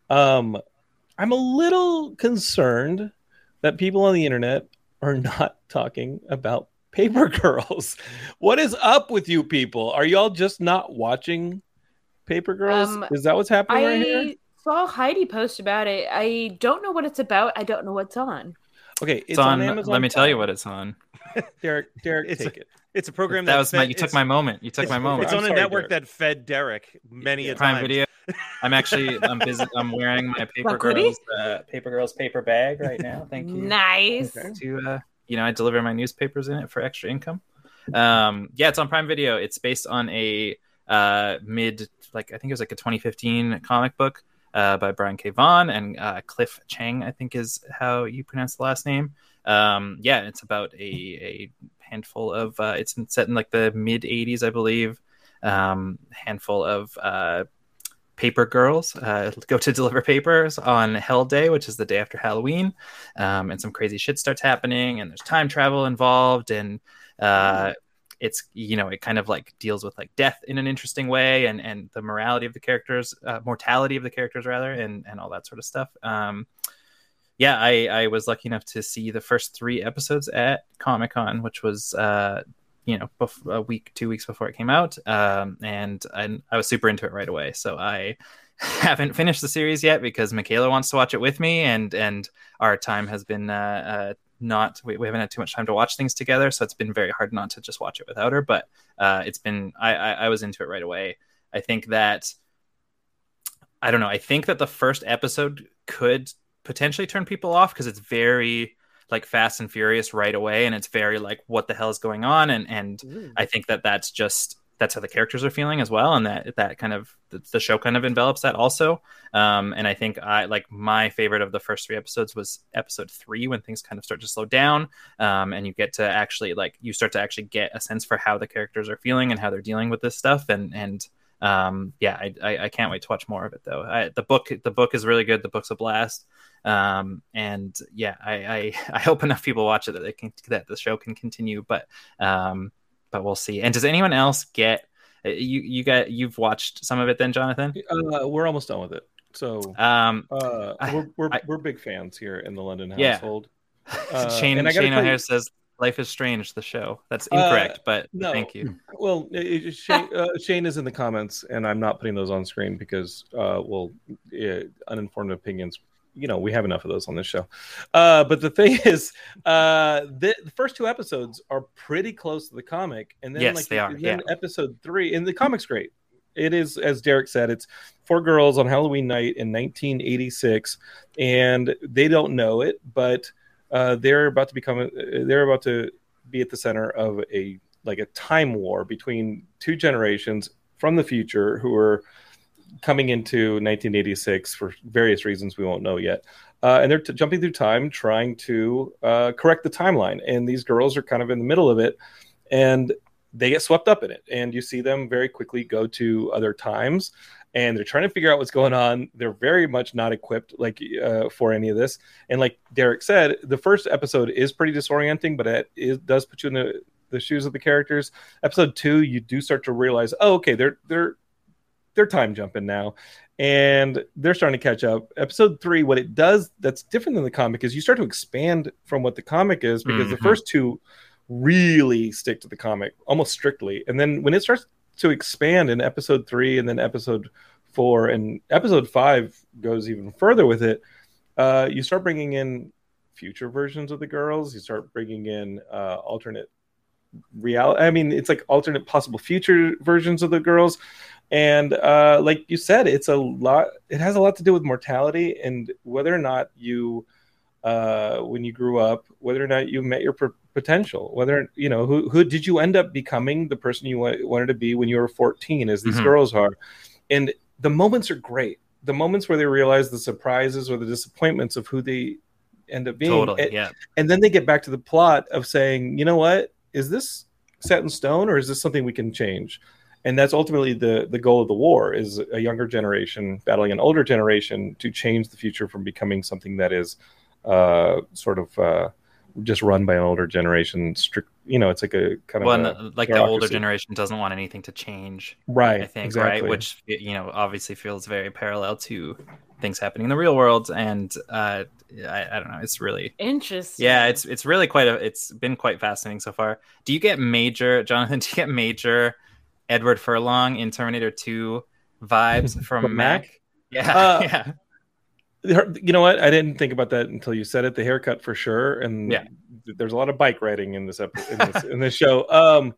Um, I'm a little concerned that people on the internet are not talking about Paper Girls. What is up with you people? Are y'all just not watching Paper Girls? Um, is that what's happening I right here? saw Heidi post about it. I don't know what it's about. I don't know what's on. Okay, it's, it's on, on Amazon. Let me tell you what it's on. Derek, Derek, it's take a, it. It's a program that, that was fed, my. You took my moment. You took my moment. It's I'm on sorry, a network Derek. that fed Derek many yeah. a Prime time. Video. I'm actually. I'm busy. I'm wearing my Paper Girls. Uh, Paper Girls paper bag right now. Thank you. Nice. Okay. To uh, you know, I deliver my newspapers in it for extra income. Um, yeah, it's on Prime Video. It's based on a uh, mid, like I think it was like a twenty fifteen comic book uh, by Brian K. Vaughan and uh, Cliff Chang. I think is how you pronounce the last name. Um, yeah, it's about a a handful of uh, it's set in like the mid eighties, I believe. Um, handful of uh, paper girls uh, go to deliver papers on Hell Day, which is the day after Halloween, um, and some crazy shit starts happening, and there's time travel involved, and uh, it's you know it kind of like deals with like death in an interesting way, and and the morality of the characters, uh, mortality of the characters rather, and and all that sort of stuff. Um, Yeah, I, I was lucky enough to see the first three episodes at Comic-Con, which was, uh, you know, bef- a week, two weeks before it came out. Um, and I, I was super into it right away. So I haven't finished the series yet because Michaela wants to watch it with me. And, and our time has been uh, uh, not, we, we haven't had too much time to watch things together. So it's been very hard not to just watch it without her. But uh, it's been, I, I, I was into it right away. I think that, I don't know, I think that the first episode could potentially turn people off because it's very like Fast and Furious right away, and it's very like what the hell is going on, and and Ooh. I think that that's just that's how the characters are feeling as well, and that that kind of the show kind of envelops that also. Um, and I think I like my favorite of the first three episodes was episode three when things kind of start to slow down, um, and you get to actually like you start to actually get a sense for how the characters are feeling and how they're dealing with this stuff, and and. Um, yeah, I, I, I can't wait to watch more of it though. I, the book, the book is really good. The book's a blast. Um, and yeah, I, I, I hope enough people watch it that they can, that the show can continue, but, um, but we'll see. And does anyone else get, you, you got, you've watched some of it then, Jonathan? Uh, we're almost done with it. So, um, uh, I, we're, we're, I, we're big fans here in the London yeah. household. Uh, Shane, Shane O'Hare you... says, Life is Strange, the show. That's incorrect, uh, but no. Thank you. Well, it, Shane, uh, Shane is in the comments, and I'm not putting those on screen because, uh, well, yeah, uninformed opinions, you know, we have enough of those on this show. Uh, but the thing is, uh, the, the first two episodes are pretty close to the comic, and then yes, like they are. then yeah. episode three, and the comic's great. It is, as Derek said, it's four girls on Halloween night in nineteen eighty-six, and they don't know it, but. Uh, they're about to become. They're about to be at the center of a like a time war between two generations from the future who are coming into nineteen eighty-six for various reasons we won't know yet. uh, and they're t- jumping through time, trying to uh, correct the timeline. And these girls are kind of in the middle of it, and they get swept up in it. And you see them very quickly go to other times, and they're trying to figure out what's going on. They're very much not equipped like uh, for any of this. And like Derek said, the first episode is pretty disorienting, but it, it does put you in the, the shoes of the characters. Episode two, you do start to realize, oh, okay, they're they're they're time jumping now, and they're starting to catch up. Episode three, what it does that's different than the comic is you start to expand from what the comic is, because mm-hmm. the first two really stick to the comic almost strictly, and then when it starts to expand in episode three and then episode four and episode five goes even further with it, uh, you start bringing in future versions of the girls. You start bringing in uh, alternate reality. I mean, it's like alternate possible future versions of the girls. And uh, like you said, it's a lot. It has a lot to do with mortality and whether or not you, uh, when you grew up, whether or not you met your p- potential, whether, you know, who, who did you end up becoming the person you wa- wanted to be when you were fourteen, as these mm-hmm. girls are. And the moments are great. The moments where they realize the surprises or the disappointments of who they end up being. Totally, and, yeah. And then they get back to the plot of saying, you know what, is this set in stone or is this something we can change? And that's ultimately the, the goal of the war, is a younger generation battling an older generation to change the future from becoming something that is uh, sort of uh, just run by an older generation. Strict, you know, it's like a kind well, of a like the older generation doesn't want anything to change, right? I think, exactly. right, which, you know, obviously feels very parallel to things happening in the real world. And uh, I, I don't know, it's really interesting. Yeah, it's it's really quite a. It's been quite fascinating so far. Do you get major, Jonathan? Do you get major Edward Furlong in Terminator two vibes from, from Mac? Mac? Yeah, uh, yeah. You know what? I didn't think about that until you said it. The haircut for sure, and yeah. there's a lot of bike riding in this episode, in this, in this show. Um,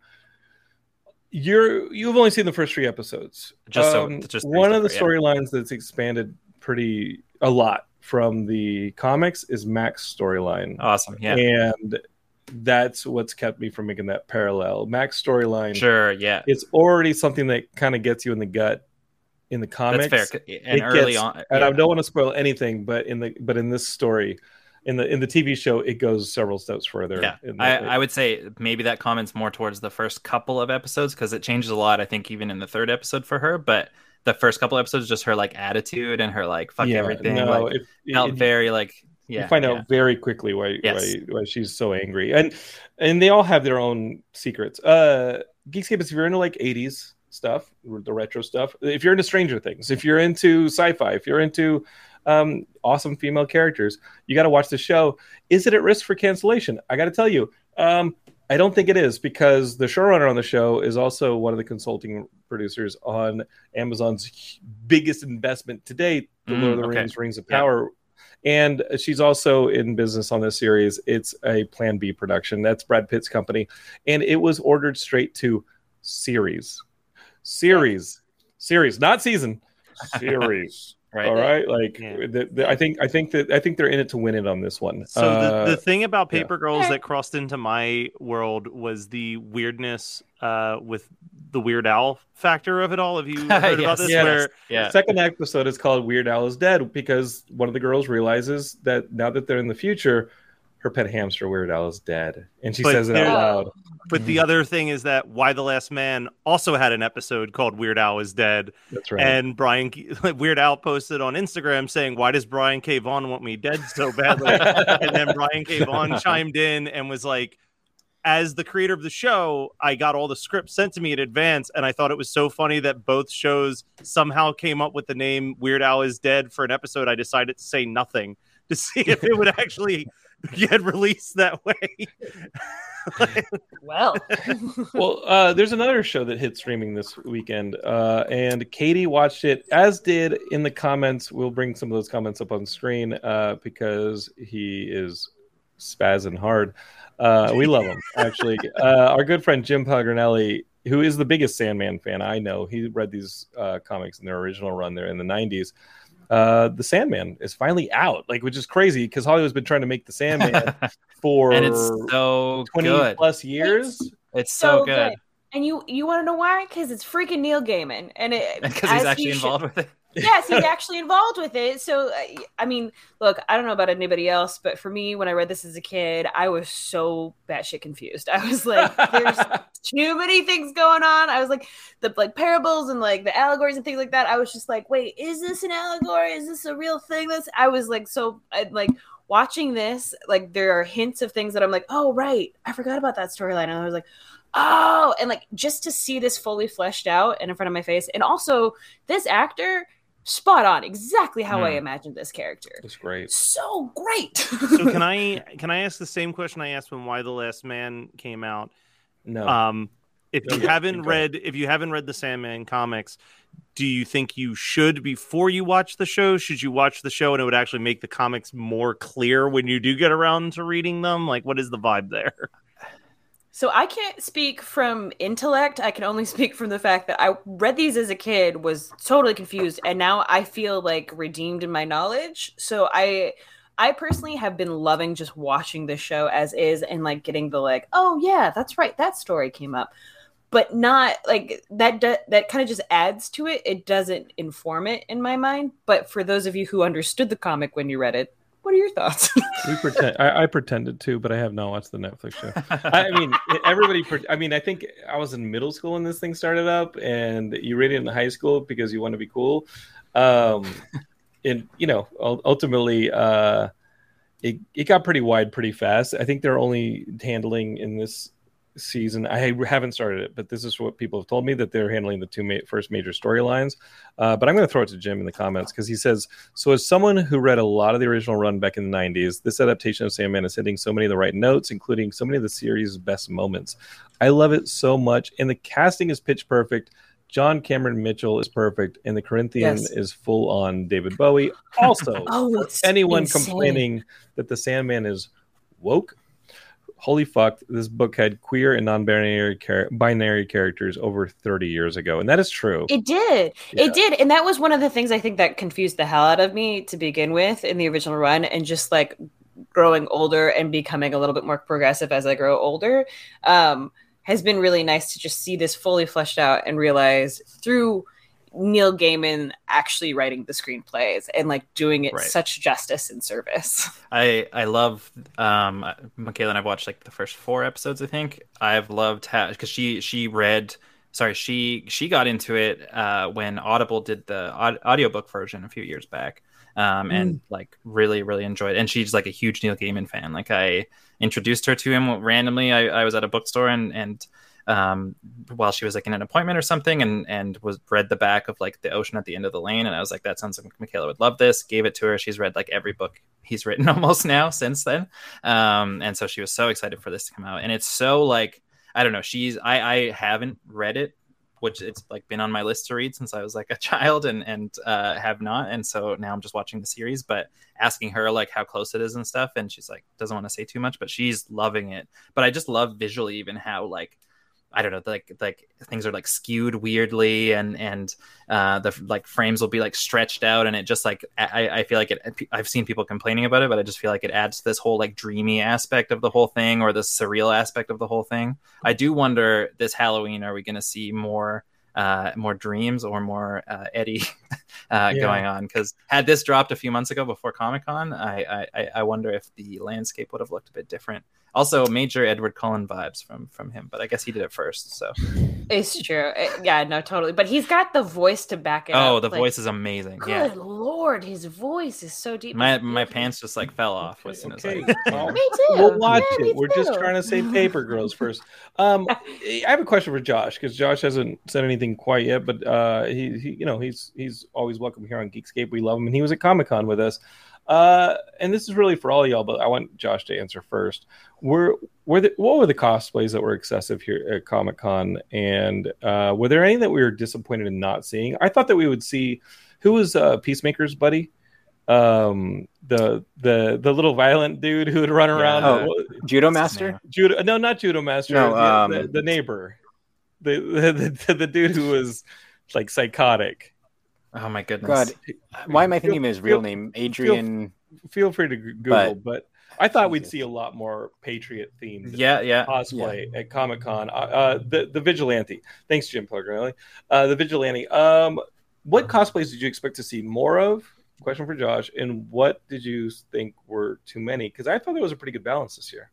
you're you've only seen the first three episodes. Just um, so, just one of the yeah. storylines that's expanded pretty a lot from the comics is Mac's storyline. Awesome, yeah, and that's what's kept me from making that parallel. Mac's storyline, sure, yeah, it's already something that kind of gets you in the gut. In the comics, that's fair. And it early gets, on, yeah. and I don't want to spoil anything, but in the but in this story, in the in the T V show, it goes several steps further. Yeah, in the, I, I would say maybe that comment's more towards the first couple of episodes, because it changes a lot. I think even in the third episode for her, but the first couple episodes, just her like attitude and her like fuck yeah, everything, no, like it, felt it, very like yeah. You find yeah. out very quickly why, yes. why why she's so angry, and and they all have their own secrets. Uh, Geekscape is if you're into like eighties stuff, the retro stuff, if you're into Stranger Things, if you're into sci-fi, if you're into um awesome female characters, you got to watch the show. Is it at risk for cancellation? I got to tell you, um I don't think it is, because the showrunner on the show is also one of the consulting producers on Amazon's biggest investment to date, the mm, Lord of the okay. Rings Rings of Power. Yeah. And she's also in business on this series. It's a Plan B production. That's Brad Pitt's company, and it was ordered straight to series Series, series, not season, series. Right. All right. Like, yeah. the, the, I think, I think that I think they're in it to win it on this one. So uh, the, the thing about Paper yeah. Girls that crossed into my world was the weirdness uh, with the Weird Al factor of it all. Have you heard yes, about this? Yes. Where yeah. The second episode is called Weird Al is Dead, because one of the girls realizes that now that they're in the future, her pet hamster Weird Al is dead, and she but says it out loud. But the other thing is that Why the Last Man also had an episode called Weird Al is Dead. That's right. And Brian Weird Al posted on Instagram saying, "Why does Brian K. Vaughan want me dead so badly?" And then Brian K. Vaughan chimed in and was like, "As the creator of the show, I got all the scripts sent to me in advance, and I thought it was so funny that both shows somehow came up with the name Weird Al is Dead for an episode. I decided to say nothing to see if it would actually get released that way." well, well, uh, there's another show that hit streaming this weekend, uh, and Katie watched it, as did in the comments. We'll bring some of those comments up on screen uh, because he is spazzing hard. Uh, we love him, actually. Uh, our good friend Jim Pagranelli, who is the biggest Sandman fan I know, he read these uh, comics in their original run there in the nineties. Uh, the Sandman is finally out, like, which is crazy because Hollywood's been trying to make the Sandman for and it's so twenty good. plus years. It's, it's so, so good. good. And you you want to know why? Because it's freaking Neil Gaiman, and it because he's actually involved should, with it. yes, he's actually involved with it. So, I mean, look, I don't know about anybody else, but for me, when I read this as a kid, I was so batshit confused. I was like, there's too many things going on. I was like, the like parables and like the allegories and things like that. I was just like, wait, is this an allegory? Is this a real thing? That's I was like, so I, like watching this, like there are hints of things that I'm like, oh, right. I forgot about that storyline. And I was like, oh, and like just to see this fully fleshed out and in front of my face, and also this actor spot on, exactly how mm. I imagined this character. It's great, so great. So can I can I ask the same question I asked when Y the Last Man came out? No. Um, if you haven't read if you haven't read the Sandman comics, do you think you should before you watch the show? Should you watch the show and it would actually make the comics more clear when you do get around to reading them? Like, what is the vibe there? So I can't speak from intellect. I can only speak from the fact that I read these as a kid, was totally confused, and now I feel like redeemed in my knowledge. So I I personally have been loving just watching this show as is and like getting the like, oh yeah, that's right, that story came up. But not like that do, that kind of just adds to it. It doesn't inform it in my mind. But for those of you who understood the comic when you read it, what are your thoughts? we pretend. I, I pretended to, but I have not watched the Netflix show. I mean, everybody. I mean, I think I was in middle school when this thing started up, and you read it in high school because you want to be cool. Um, and you know, ultimately, uh, it it got pretty wide pretty fast. I think they're only handling in this season. I haven't started it, but this is what people have told me, that they're handling the two ma- first major storylines. Uh, but I'm going to throw it to Jim in the comments because he says, so as someone who read a lot of the original run back in the nineties, this adaptation of Sandman is hitting so many of the right notes, including so many of the series' best moments. I love it so much, and the casting is pitch perfect. John Cameron Mitchell is perfect, and the Corinthian yes. is full on David Bowie. Also, oh, anyone insane. complaining that the Sandman is woke, holy fuck, this book had queer and non-binary char- binary characters over thirty years ago. And that is true. It did. Yeah. It did. And that was one of the things I think that confused the hell out of me to begin with in the original run. And just like growing older and becoming a little bit more progressive as I grow older um, has been really nice to just see this fully fleshed out and realize through Neil Gaiman actually writing the screenplays and like doing it right. such justice and service. I I love um Michaela and I've watched like the first four episodes. I think I've loved how because she she read sorry she she got into it uh when Audible did the aud- audiobook version a few years back um and mm. like really really enjoyed it. And she's like a huge Neil Gaiman fan. Like I introduced her to him randomly. I, I was at a bookstore and and um while she was like in an appointment or something and and was read the back of like The Ocean at the End of the Lane, and I was like, that sounds like Michaela would love this. Gave it to her. She's read like every book he's written almost now since then, um and so she was so excited for this to come out. And it's so like I don't know, she's I I haven't read it, which it's like been on my list to read since I was like a child, and and uh have not, and so now I'm just watching the series, but asking her like how close it is and stuff, and she's like doesn't want to say too much, but she's loving it. But I just love visually even how like I don't know, like like things are like skewed weirdly, and and uh, the like frames will be like stretched out, and it just like I, I feel like it. I've seen people complaining about it, but I just feel like it adds to this whole like dreamy aspect of the whole thing, or the surreal aspect of the whole thing. I do wonder this Halloween, are we going to see more uh, more dreams or more uh, Eddie uh, yeah. going on? Because had this dropped a few months ago before Comic-Con, I, I I wonder if the landscape would have looked a bit different. Also, major Edward Cullen vibes from from him, but I guess he did it first. So it's true. It, yeah, no, totally. But he's got the voice to back it oh, up. the like, voice is amazing. Good yeah. Lord, his voice is so deep. My my pants just like fell off okay, as soon as okay. I. Well, me too. We'll watch yeah, it. We're too. just trying to save Paper Girls first. Um, I have a question for Josh because Josh hasn't said anything quite yet, but uh, he, he you know he's he's always welcome here on Geekscape. We love him, and he was at Comic-Con with us. Uh, and this is really for all y'all, but I want Josh to answer first. Were were the, what were the cosplays that were excessive here at Comic-Con, and uh, were there any that we were disappointed in not seeing? I thought that we would see who was uh, Peacemaker's buddy, um, the the the little violent dude who would run around. Yeah. Oh, Judo Master? Judo? No, not Judo Master. No, the, um, the, the neighbor, the, the the the dude who was like psychotic. Oh my goodness! God, why am I thinking feel, of his real feel, name? Adrian. Feel, feel free to Google, but, but I thought we'd see a lot more Patriot themed yeah, yeah. cosplay yeah. at Comic-Con. Uh, uh, the the Vigilante. Thanks, Jim Pellegrino. Uh, the Vigilante. Um, what cosplays did you expect to see more of? Question for Josh. And what did you think were too many? Because I thought there was a pretty good balance this year.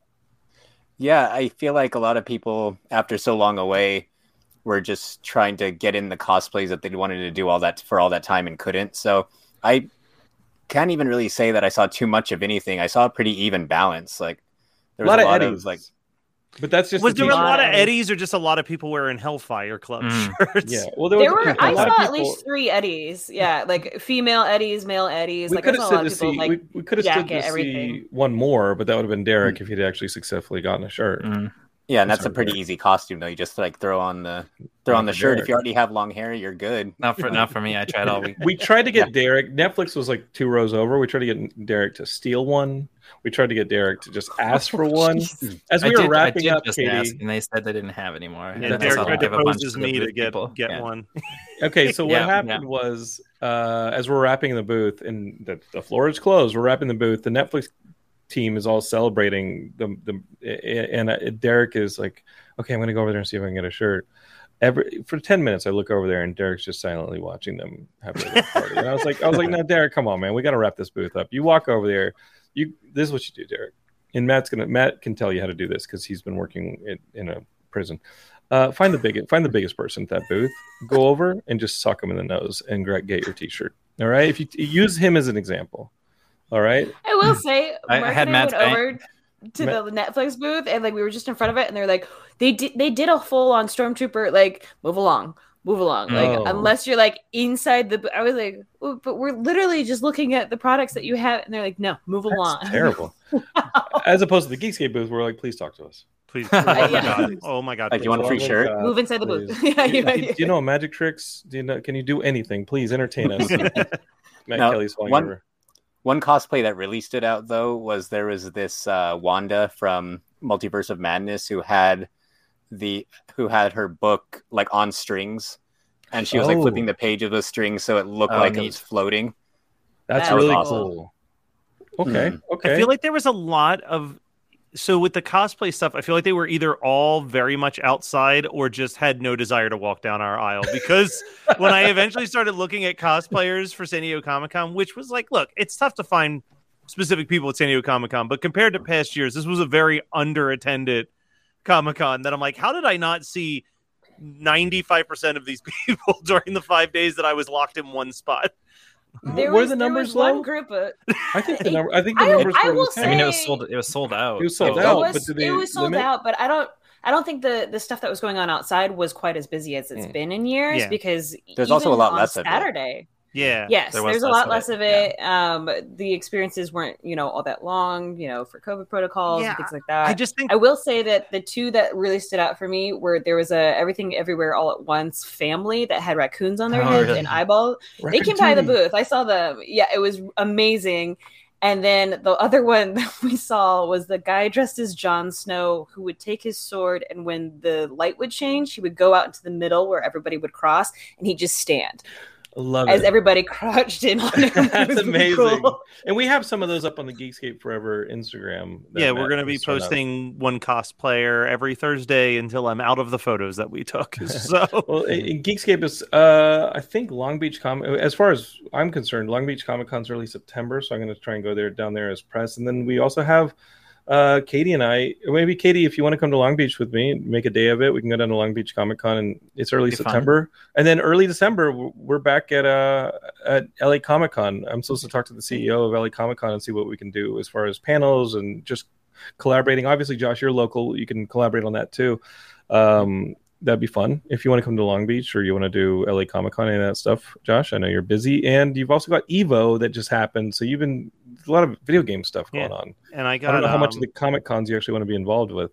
Yeah, I feel like a lot of people, after so long away, were just trying to get in the cosplays that they wanted to do all that for all that time and couldn't. So I can't even really say that I saw too much of anything. I saw a pretty even balance. Like there was a lot, a lot of, of like. But that's just was there a lot of Eddies. Eddies or just a lot of people wearing Hellfire Club Mm. shirts? Yeah, well, there, was There were. a I lot saw of at people- least three Eddies. Yeah, like female Eddies, male Eddies. We Like I could have saw a stood lot to of people see. like we, we could have stood jacket, to everything. see one more, but that would have been Derek if he'd actually successfully gotten a shirt. Mm. Yeah, and I'm that's sorry, a pretty Derek. easy costume though. You just like throw on the throw Not on the for shirt. Derek. If you already have long hair, you're good. Not for not for me. I tried all week. We tried to get Derek. Netflix was like two rows over. We tried to get Derek to steal one. We tried to get Derek to just ask for one. As we I were did, wrapping I did up, just Katie. ask, and they said they didn't have any more. And Yeah, then I Derek saw tried them to give a bunch pose as the me to booth get people. get Yeah. one. Okay, so what Yeah, happened yeah. was, uh, as we're wrapping the booth and the, the floor is closed, we're wrapping the booth. The Netflix team is all celebrating the the and uh, Derek is like, okay, I'm going to go over there and see if I can get a shirt. Every for ten minutes, I look over there and Derek's just silently watching them have a little party. And I was like, I was like, no, Derek, come on, man, we got to wrap this booth up. You walk over there. You this is what you do, Derek. And Matt's gonna Matt can tell you how to do this because he's been working in, in a prison. Uh, find the biggest find the biggest person at that booth. Go over and just suck him in the nose and get your T-shirt. All right, if you use him as an example. All right. I will say, I- I Mark had and I Matt's went bank. over to Matt- the Netflix booth, and like we were just in front of it, and they're like, they did they did a full on stormtrooper like move along, move along, like Oh. unless you're like inside the. I was like, oh, but we're literally just looking at the products that you have, and they're like, no, move along. That's terrible. As opposed to the Geekscape booth, we're like, please talk to us. Please. Oh my Yeah. god. Oh my god. Like, you want a Along free with, shirt? uh, Move inside the booth. please. Yeah, do, you're do, right. do you know magic tricks? Do you know? Can you do anything? Please entertain us. Matt No, Kelly's falling one- over. One cosplay that really stood out though was there was this uh, Wanda from Multiverse of Madness who had the who had her book like on strings, and she was like Oh. flipping the page of the strings so it looked Oh, like neat. it was floating. That's That was really awesome. cool. Okay. Mhm. Okay. I feel like there was a lot of so with the cosplay stuff, I feel like they were either all very much outside or just had no desire to walk down our aisle. Because when I eventually started looking at cosplayers for San Diego Comic Con, which was like, look, it's tough to find specific people at San Diego Comic Con, but compared to past years, this was a very underattended Comic Con that I'm like, how did I not see ninety-five percent of these people during the five days that I was locked in one spot? There Were was, the there numbers was low? one group of I think the number. I think the I- numbers. I were will the I same. mean, it was say- sold. It was sold out. It was sold It out. it was, but do they it was sold limit? out, but I don't I don't think the the stuff that was going on outside was quite as busy as it's Mm. been in years Yeah. because There's also a even lot on less of it. Saturday. Yeah. Yes, There was there's a less lot of less it, of it. Um, the experiences weren't, you know, all that long, you know, for COVID protocols Yeah, and things like that. I just think I will say that the two that really stood out for me were there was a Everything Everywhere All at Once family that had raccoons on their Oh, heads really? and eyeballs. They came by the Ratatouille. booth. I saw them. Yeah, it was amazing. And then the other one that we saw was the guy dressed as Jon Snow who would take his sword, and when the light would change, he would go out into the middle where everybody would cross, and he'd just stand Love as it. everybody crouched in on him. It That's was really amazing. cool. And we have some of those up on the Geekscape Forever Instagram. that yeah, Matt we're going to be has thrown out. posting one cosplayer every Thursday until I'm out of the photos that we took. So Well, in in Geekscape is, uh, I think Long Beach Comic. As far as I'm concerned, Long Beach Comic Con's early September, so I'm going to try and go there down there as press. And then we also have uh, Katie and I. Or maybe Katie, if you want to come to Long Beach with me, make a day of it. We can go down to Long Beach Comic Con, and it's early Be fun. September. And then early December, w- we're back at uh at L A Comic Con. I'm supposed to talk to the C E O of L A Comic Con and see what we can do as far as panels and just collaborating. Obviously, Josh, you're local. You can collaborate on that too. Um, that'd be fun if you want to come to Long Beach or you want to do L A Comic Con and that stuff. Josh, I know you're busy, and you've also got Evo that just happened. So you've been a lot of video game stuff going Yeah. on. and I I got don't know how much um, of the Comic Cons you actually want to be involved with.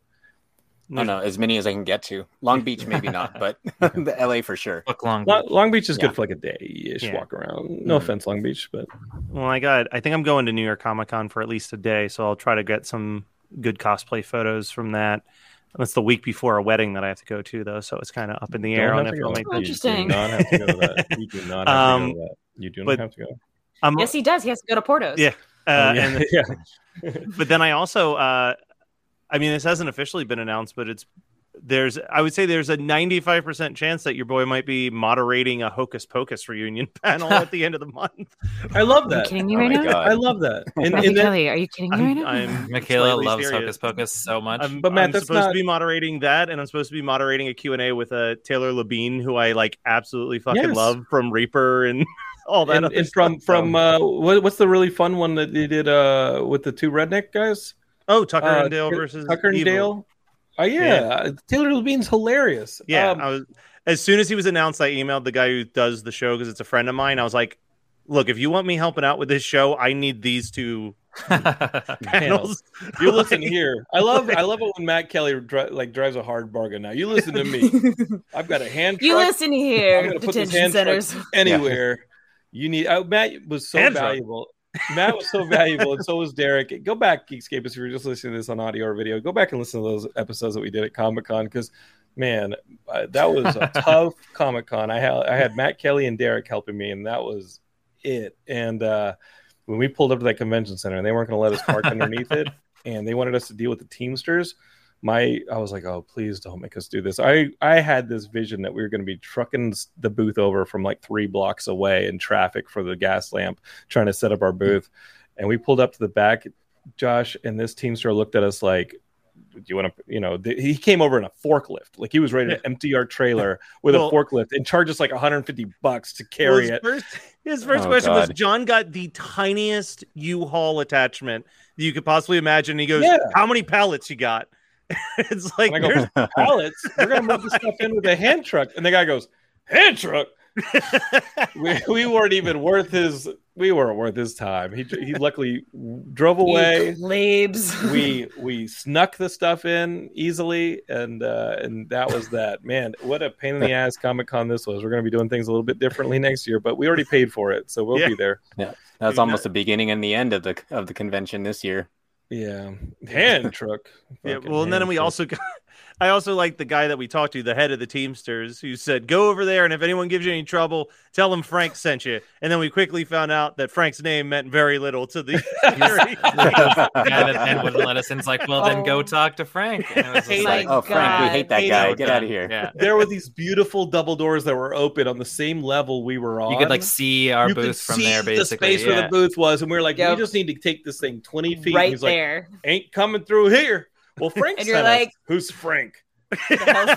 I don't know, as many as I can get to. Long Beach, maybe not, but the L A for sure. Book long. Long, Long Beach is Yeah. good for like a day-ish Yeah. walk around. No Mhm. offense, Long Beach, but Well, I got. I think I'm going to New York Comic Con for at least a day, so I'll try to get some good cosplay photos from that. That's the week before a wedding that I have to go to, though, so it's kind of up in the air don't on have if to I'll go. make Oh, that. You do interesting. not have to go to that. You do not have to Um, go to that. You do not but- have to go. Um, Yes, he does. He has to go to Portos. Yeah. Uh, Oh, yeah. and yeah. but then I also, uh, I mean, this hasn't officially been announced, but it's there's, I would say there's a ninety-five percent chance that your boy might be moderating a Hocus Pocus reunion panel at the end of the month. I love Are that. you kidding me Oh right my now? God. I love that. And, Matthew and then, Kelly, are you kidding me right I'm, now? I'm Michaela slightly loves serious. Hocus Pocus so much. I'm, But, Matt, I'm that's supposed not- to be moderating that, and I'm supposed to be moderating a Q and A with a Taylor Labine, who I like absolutely fucking Yes. love from Reaper and all that. and, other and from stuff. from uh, what, what's the really fun one that they did uh, with the two redneck guys? oh, Tucker uh, and Dale T- versus Tucker and Evil. Dale. Oh yeah, Taylor Labine's hilarious. Yeah, Um, I was, as soon as he was announced, I emailed the guy who does the show because it's a friend of mine. I was like, "Look, if you want me helping out with this show, I need these two panels." you listen Like, here. I love I love it when Matt Kelly dri- like drives a hard bargain. Now you listen to me. I've got a hand You truck listen I'm here, gonna put this detention hand truck centers. anywhere. You need. Uh, Matt was so Hand truck. valuable. Matt was so valuable, and so was Derek. Go back, Geekscape, if you're just listening to this on audio or video. Go back and listen to those episodes that we did at Comic Con because, man, uh, that was a tough Comic Con. I had I had Matt Kelly and Derek helping me, and that was it. And uh, when we pulled up to that convention center, and they weren't going to let us park underneath it, and they wanted us to deal with the Teamsters. My, I was like, oh, please don't make us do this. I, I had this vision that we were going to be trucking the booth over from like three blocks away in traffic for the gas lamp, trying to set up our booth. And we pulled up to the back, Josh, and this Teamster looked at us like, do you want to, you know, th- he came over in a forklift. Like he was ready to Yeah. empty our trailer with Well- a forklift and charge us like one hundred fifty bucks to Well, carry his it. First, his first Oh, question was, God. John got the tiniest U-Haul attachment that you could possibly imagine. He goes, Yeah. how many pallets you got? It's like, And I go, there's pallets. We're gonna move this stuff in with a hand truck. And the guy goes, hand truck. we, we weren't even worth his. We weren't worth his time. He he luckily drove away. You plebes. we we snuck the stuff in easily, and uh, and that was that. Man, what a pain in the ass Comic Con this was. We're gonna be doing things a little bit differently next year, but we already paid for it, so we'll Yeah. be there. That's almost the beginning and the end of the of the convention this year. Yeah, hand truck. Yeah, Fucking well, and then hand we truck. also got, I also like the guy that we talked to, the head of the Teamsters, who said, go over there, and if anyone gives you any trouble, tell them Frank sent you. And then we quickly found out that Frank's name meant very little to the security. The guy that then wouldn't let us in. It's like, well, then go Oh. talk to Frank. And it was just Hey, like, Oh, Frank, we God. hate that Hey, guy. no, Get out of here. yeah. There were these beautiful double doors that were open on the same level we were on. You could like see our You could booth from see there, the basically. space where yeah. the booth was, and we were like, Yep. we just need to take this thing twenty feet. right and he's like, there. ain't coming through here. Well, Frank And you're sent us. like- Who's Frank? The hell,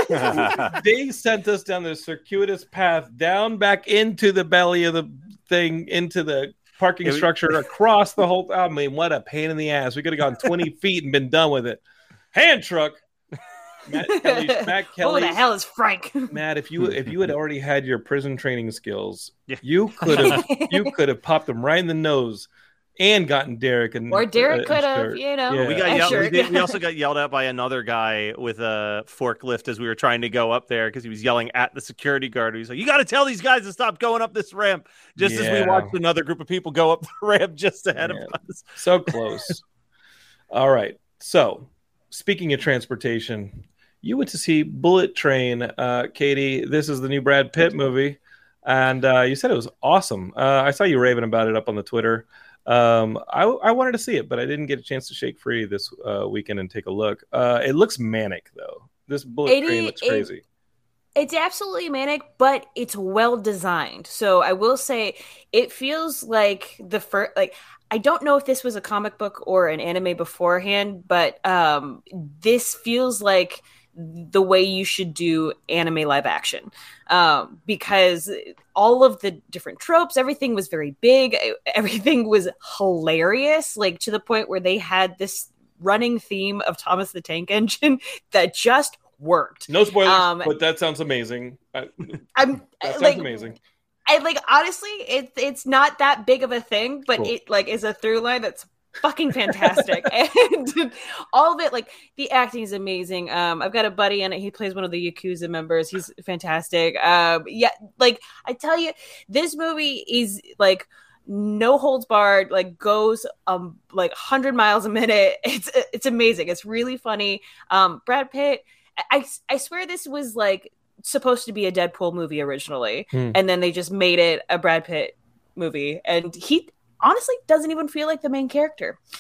Frank? They sent us down this circuitous path down back into the belly of the thing, into the parking It was- structure, across the whole. I mean, what a pain in the ass. We could have gone twenty feet and been done with it. Hand truck. Matt Kelly. Matt Who Kelly. the hell is Frank? Matt, if you if you had already had your prison training skills, Yeah. you could have you could have popped them right in the nose and gotten Derek and Or Derek uh, could have, Stuart. you know. Yeah. We got I'm yelled, sure. we, did- we also got yelled at by another guy with a forklift as we were trying to go up there because he was yelling at the security guard. He's like, "You got to tell these guys to stop going up this ramp." Just as Yeah. we watched another group of people go up the ramp just ahead Yeah. of us. So close. All right. So, speaking of transportation, you went to see Bullet Train, uh, Katie. This is the new Brad Pitt movie, and uh, you said it was awesome. Uh, I saw you raving about it up on the Twitter. Um, I, I wanted to see it, but I didn't get a chance to shake free this uh, weekend and take a look. Uh, it looks manic, though. This Bullet It Train is- looks it- crazy. It's absolutely manic, but it's well designed. So I will say it feels like the first, like, I don't know if this was a comic book or an anime beforehand, but um, this feels like the way you should do anime live action, um, because all of the different tropes, everything was very big, everything was hilarious, like to the point where they had this running theme of Thomas the Tank Engine that just worked. No spoilers, um, but that sounds amazing. I, I'm that sounds like, amazing. I like honestly, it's it's not that big of a thing, but Cool. it like is a through line that's fucking fantastic, and all of it, like the acting is amazing. Um, I've got a buddy in it; he plays one of the Yakuza members. He's fantastic. Um, yeah, like I tell you, this movie is like no holds barred. Like goes um like one hundred miles a minute. It's it's amazing. It's really funny. Um, Brad Pitt. I I swear this was like supposed to be a Deadpool movie originally, Hmm. and then they just made it a Brad Pitt movie, and he honestly doesn't even feel like the main character.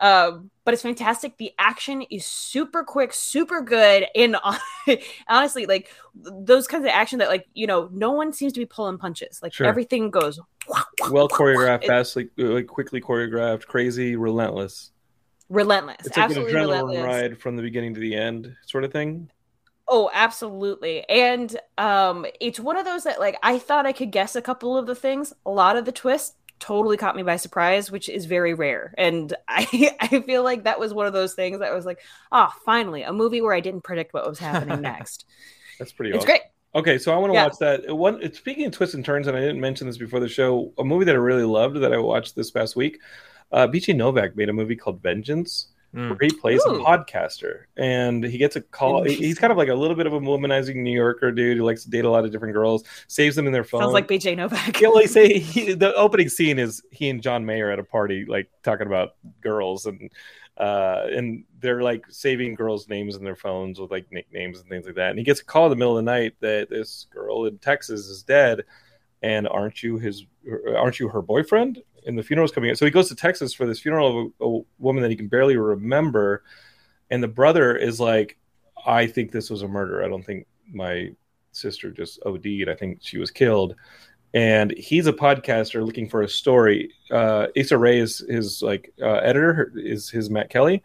Um, but it's fantastic. The action is super quick, super good, and honestly, like those kinds of action that, like, you know, no one seems to be pulling punches. Like Sure. everything goes well choreographed, it, fast, like, like quickly choreographed, crazy, relentless. Relentless, It's like absolutely an adrenaline relentless ride from the beginning to the end, sort of thing. Oh, absolutely. And um, it's one of those that, like, I thought I could guess a couple of the things. A lot of the twists totally caught me by surprise, which is very rare. And I I feel like that was one of those things that was like, oh, finally, a movie where I didn't predict what was happening next. That's pretty It's awesome. great. Okay, so I want to Yeah. watch that. One, speaking of twists and turns, and I didn't mention this before the show, a movie that I really loved that I watched this past week, uh, B J Novak made a movie called Vengeance, Mm. where he plays Ooh. a podcaster, and he gets a call. He's kind of like a little bit of a womanizing New Yorker dude who likes to date a lot of different girls, saves them in their phone. Sounds like B J Novak. Yeah, well, they say he, the opening scene is he and John Mayer at a party, like talking about girls, and uh, and they're like saving girls' names in their phones with like nicknames and things like that. And he gets a call in the middle of the night that this girl in Texas is dead, and aren't you his? Aren't you her boyfriend? And the funeral's coming up, so he goes to Texas for this funeral of a, a woman that he can barely remember. And the brother is like, "I think this was a murder. I don't think my sister just O D'd. I think she was killed." And he's a podcaster looking for a story. Uh, Issa Rae is his like uh, editor, is his Matt Kelly,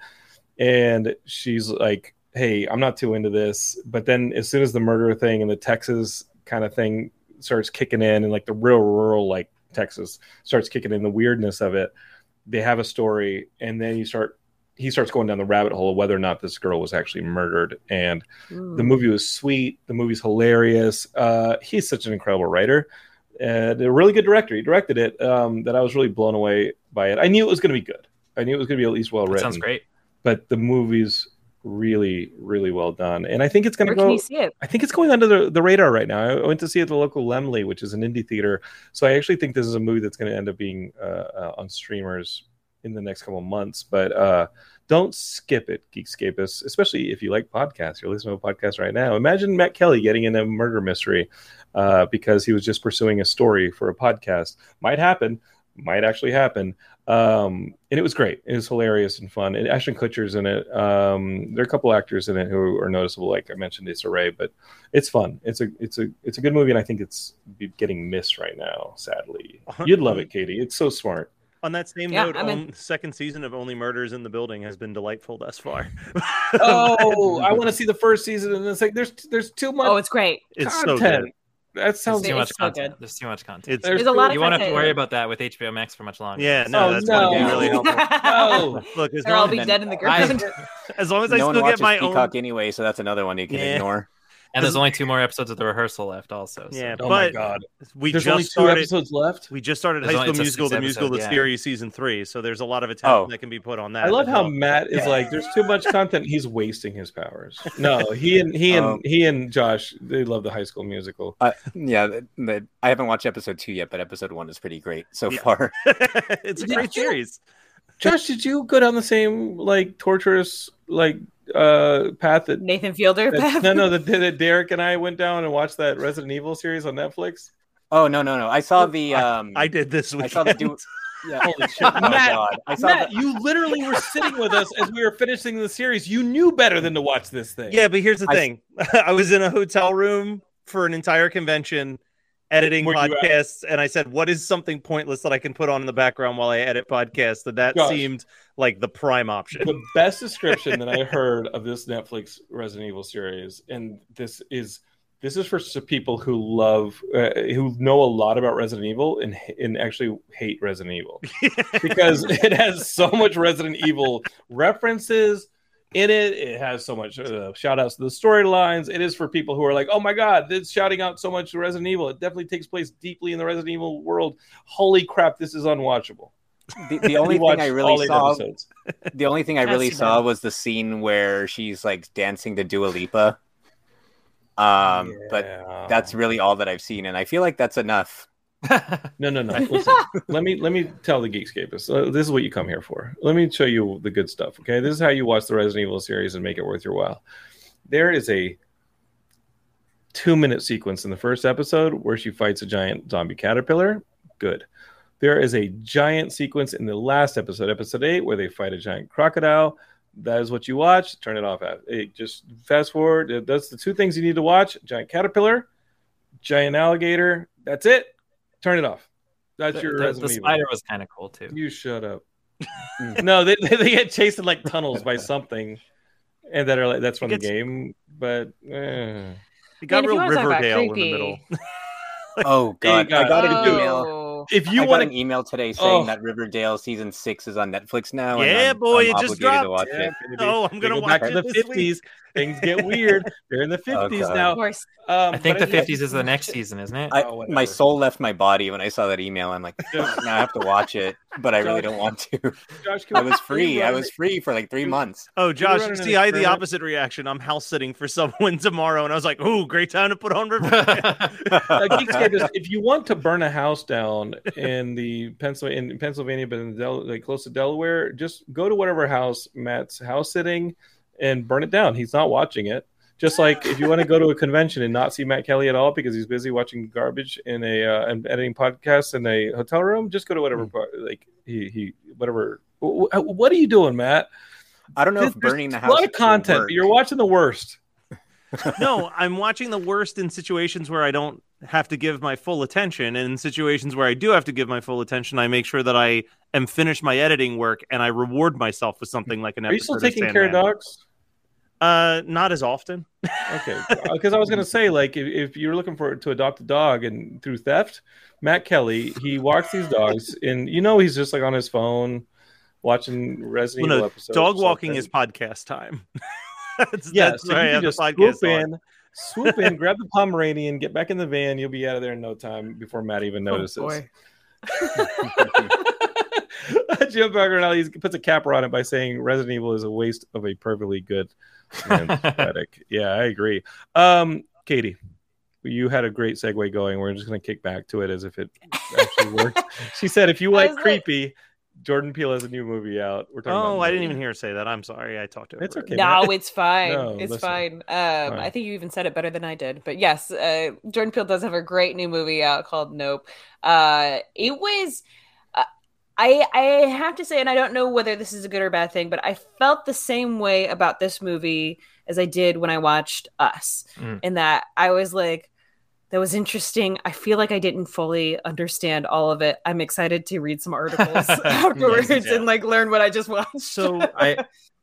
and she's like, "Hey, I'm not too into this." But then, as soon as the murder thing and the Texas kind of thing starts kicking in, and like the real rural like Texas starts kicking in, the weirdness of it, they have a story, and then you start. He starts going down the rabbit hole of whether or not this girl was actually murdered. And Mm. the movie was sweet. The movie's hilarious. Uh, he's such an incredible writer. And a really good director. He directed it. Um, that I was really blown away by it. I knew it was going to be good. I knew it was going to be at least well That written. sounds great. But the movie's really, really well done. And I think it's going to Where can go. you see it? I think it's going under the, the radar right now. I went to see it at the local Lemley, which is an indie theater. So I actually think this is a movie that's going to end up being uh, uh, on streamers in the next couple of months. But uh, don't skip it, Geekscapists, especially if you like podcasts. You're listening to a podcast right now. Imagine Matt Kelly getting in a murder mystery uh, because he was just pursuing a story for a podcast. Might happen. Might actually happen. Um, and it was great. It was hilarious and fun. And Ashton Kutcher's in it. Um, there are a couple actors in it who are noticeable, like I mentioned, Issa Rae, but it's fun. It's a it's a it's a good movie, and I think it's getting missed right now, sadly. You'd love it, Katie. It's so smart. On that same Yeah, note, I'm in. on, second season of Only Murders in the Building has been delightful thus far. Oh, I want to see the first season, and it's like there's there's too much Oh, it's great. it's so content. good. That There's sounds too It's much so content. good. There's too much content. It's There's a lot of you won't have to content. worry about that with H B O Max for much longer. Yeah, no, Oh, that's no. going to be really helpful. No. Look, as They're all long, be then dead in the I- ground. as long as I no one still watches get my Peacock own. anyway, so that's another one you can Yeah. ignore. And there's only two more episodes of the rehearsal left, also. So. Yeah, Oh my but god. we There's just only two started. episodes left. We just started There's High only- School it's a Musical, the six musical, the episode, yeah. series, season three. So there's a lot of attention Oh. that can be put on that. I love as how well. Matt is like, there's too much content. He's wasting his powers. No, he and he and Um, he and Josh, they love the High School Musical. Uh, yeah, the, the, I haven't watched episode two yet, but episode one is pretty great so Yeah. far. It's a Did great you- series. Josh, did you go down the same like torturous like uh path that, Nathan Fielder. that no no that, that Derek and I went down and watched that Resident Evil series on Netflix? Oh no, no, no! I saw the. Um, I did this I weekend. saw the do. Yeah. Holy shit, Oh my Matt, god! I saw Matt, the. you literally were sitting with us as we were finishing the series. You knew better than to watch this thing. Yeah, but here's the I- thing. I was in a hotel room for an entire convention editing Where you at? podcasts, and I said, what is something pointless that I can put on in the background while I edit podcasts? And that Gosh. seemed like the prime option. The best description that I heard of this Netflix Resident Evil series, and this is this is for s- people who love uh, who know a lot about Resident Evil and and actually hate Resident Evil because it has so much Resident Evil references in it. It has so much uh, shout outs to the storylines. It is for people who are like, oh my god, it's shouting out so much Resident Evil. It definitely takes place deeply in the Resident Evil world. Holy crap, this is unwatchable. The, the only You thing watched I all really eight saw. episodes. The only thing I That's really too saw bad. was the scene where she's like dancing to Dua Lipa. Um, but Yeah. that's really all that I've seen, and I feel like that's enough. No, no, no. Listen, let me let me tell the Geekscapists. Uh, this is what you come here for. Let me show you the good stuff. Okay, this is how you watch the Resident Evil series and make it worth your while. There is a two-minute sequence in the first episode where she fights a giant zombie caterpillar. Good. There is a giant sequence in the last episode, episode eight, where they fight a giant crocodile. That is what you watch. Turn it off. It just fast forward. That's the two things you need to watch: giant caterpillar, giant alligator. That's it. Turn it off. That's The, your the, Resident the Evil. spider was kind of cool too. You shut up. No, they they get chased in like tunnels by something, and that are like that's from It gets- the game. But eh. It got Man, if you real wanna talk about Riverdale in the creepy- middle. Oh god, got- I got an Oh. email. if you I got want an to, email today saying Oh. that Riverdale season six is on Netflix now. and Yeah, I'm, boy, I'm it just obligated to dropped. watch yeah, it. baby. Oh, I'm They gonna go back watch to it the this week. fifties. Things get weird. They're in the Oh, fifties God. now. Of course. Um, I think but the yeah, fifties is the next season, isn't it? I, Oh, whatever. my soul left my body when I saw that email. I'm like, now I have to watch it, but I really don't want to. Josh, can I we- was can we free. I run was it? free for like three months. Oh, Josh, running an see, I had the experiment? opposite reaction. I'm house sitting for someone tomorrow, and I was like, "Ooh, great time to put on Riverdale." Uh, Geekscape is- if you want to burn a house down in the Pennsylvania, in Pennsylvania, but in Del- like close to Delaware, just go to whatever house Matt's house sitting and burn it down. He's not watching it. Just like if you want to go to a convention and not see Matt Kelly at all because he's busy watching garbage in a uh, and editing podcasts in a hotel room, just go to whatever part, like he he whatever. wh- wh- What are you doing, Matt? I don't know if There's burning the a house. lot of will content, work. but you're watching the worst. No, I'm watching the worst in situations where I don't have to give my full attention, and in situations where I do have to give my full attention, I make sure that I am finished my editing work and I reward myself with something like an Are you episode still taking of care of Sandman. dogs? Uh, not as often. Okay, because I was gonna say, like, if, if you're looking for to adopt a dog and through theft, Matt Kelly, he walks these dogs, and you know he's just like on his phone watching Resident Well, Evil no, episodes. dog or walking something. is podcast time. that's, yeah. that's So why I you have can the just podcast swoop on. in, swoop in, grab the Pomeranian, get back in the van. You'll be out of there in no time before Matt even notices. Oh, boy. Jim Parker now he puts a capper on it by saying Resident Evil is a waste of a perfectly good aesthetic. Yeah, I agree. Um, Katie, you had a great segue going. We're just going to kick back to it as if it actually worked. She said, if you I like was like- creepy, Jordan Peele has a new movie out. We're talking Oh, about I didn't movies. even hear her say that. I'm sorry. I talked to her. It's okay. No, Matt. it's fine. No, it's listen. fine. Um, Fine. I think you even said it better than I did. But yes, uh, Jordan Peele does have a great new movie out called Nope. Uh, it was. Uh, I I have to say, and I don't know whether this is a good or bad thing, but I felt the same way about this movie as I did when I watched Us. Mm. In that I was like, that was interesting. I feel like I didn't fully understand all of it. I'm excited to read some articles afterwards Yes, yeah. and like learn what I just watched. So I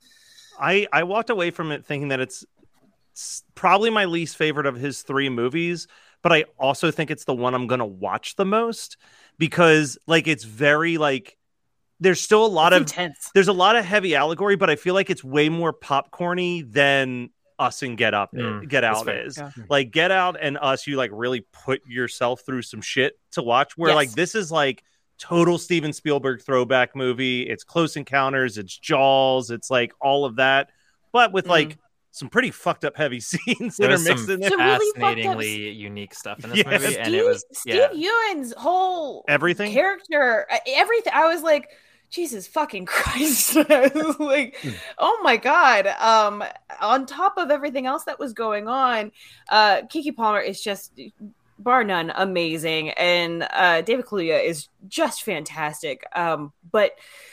I I walked away from it thinking that it's s- probably my least favorite of his three movies, but I also think it's the one I'm going to watch the most because like it's very like there's still a lot It's of intense. there's a lot of heavy allegory, but I feel like it's way more popcorny than Us and Get Up, Mm, Get that's Out fair. is. Yeah. Like Get Out and Us, you like really put yourself through some shit to watch. Where Yes. like this is like total Steven Spielberg throwback movie. It's Close Encounters, it's Jaws, it's like all of that, but with Mm. like some pretty fucked up heavy scenes that there are was mixed some in there. Some really fucked up fascinatingly unique stuff in this Yeah, movie, Steve, and it was Steve yeah. Ewan's whole Everything? character, uh, everything. I was like, Jesus fucking Christ! I was like, oh my god. Um, on top of everything else that was going on, uh, Keke Palmer is just bar none amazing, and uh, David Kaluuya is just fantastic. Um, but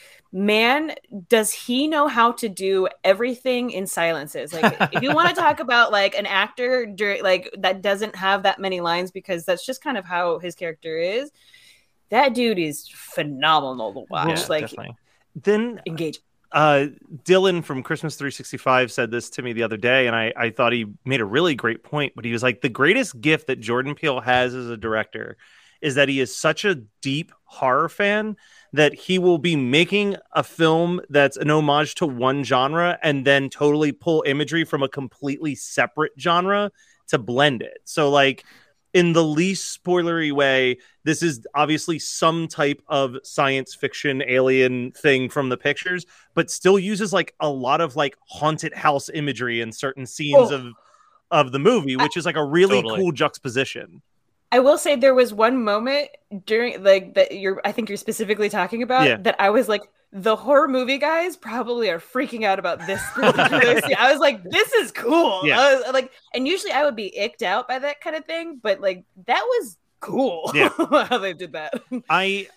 man, does he know how to do everything in silences? Like, if you want to talk about like an actor during like that doesn't have that many lines because that's just kind of how his character is. That dude is phenomenal to watch. Yeah, like, definitely. Then engage. uh Dylan from Christmas three sixty-five said this to me the other day, and I, I thought he made a really great point. But he was like, the greatest gift that Jordan Peele has as a director is that he is such a deep horror fan that he will be making a film that's an homage to one genre and then totally pull imagery from a completely separate genre to blend it. So like in the least spoilery way, this is obviously some type of science fiction alien thing from the pictures, but still uses like a lot of like haunted house imagery in certain scenes Oh. of of the movie, which is like a really Totally. cool juxtaposition. I will say there was one moment during like that you're I think you're specifically talking about Yeah. that I was like, the horror movie guys probably are freaking out about this particular scene. I was like, this is cool. Yeah. I was, like, and usually I would be icked out by that kind of thing, but like that was cool Yeah. how they did that. I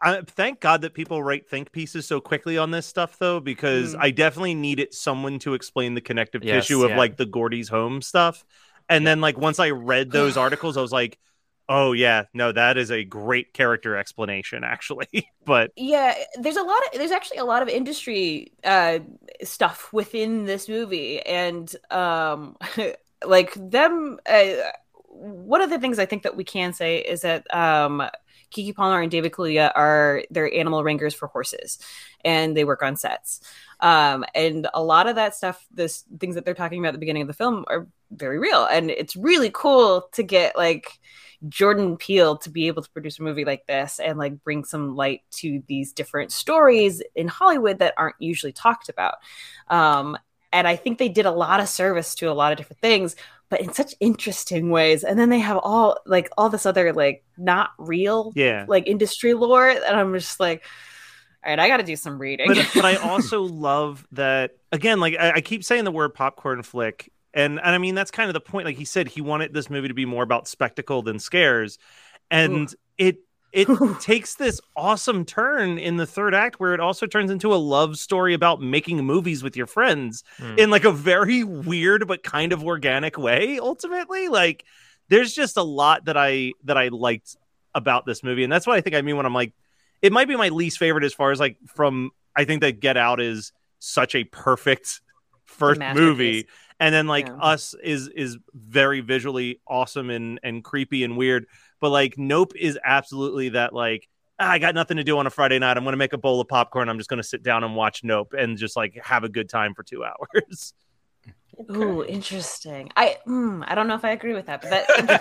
I, thank God that people write think pieces so quickly on this stuff, though, because mm. I definitely needed someone to explain the connective yes, tissue of yeah. like the Gordy's home stuff. And yeah. then like once I read those articles, I was like, oh yeah, no, that is a great character explanation, actually. But yeah, there's a lot of there's actually a lot of industry uh, stuff within this movie, and um, like them. Uh, one of the things I think that we can say is that um, Kiki Palmer and David Kaluuya are they're animal wranglers for horses, and they work on sets. Um, and a lot of that stuff, this things that they're talking about at the beginning of the film, are very real, and it's really cool to get like Jordan Peele to be able to produce a movie like this and like bring some light to these different stories in Hollywood that aren't usually talked about. Um, and I think they did a lot of service to a lot of different things, but in such interesting ways. And then they have all like all this other like not real, yeah, like industry lore, and I'm just like, all right, I got to do some reading. But, but I also love that again. Like I, I keep saying the word popcorn flick. And and I mean, that's kind of the point. Like he said, he wanted this movie to be more about spectacle than scares. And Ooh. it it takes this awesome turn in the third act where it also turns into a love story about making movies with your friends mm. in like a very weird but kind of organic way, ultimately. Like there's just a lot that I that I liked about this movie. And that's what I think I mean when I'm like, it might be my least favorite as far as like from, I think that Get Out is such a perfect first movie. And then like yeah. Us is is very visually awesome and, and creepy and weird. But like Nope is absolutely that like, ah, I got nothing to do on a Friday night. I'm going to make a bowl of popcorn. I'm just going to sit down and watch Nope and just like have a good time for two hours. Okay. Ooh, interesting. I mm, I don't know if I agree with that, but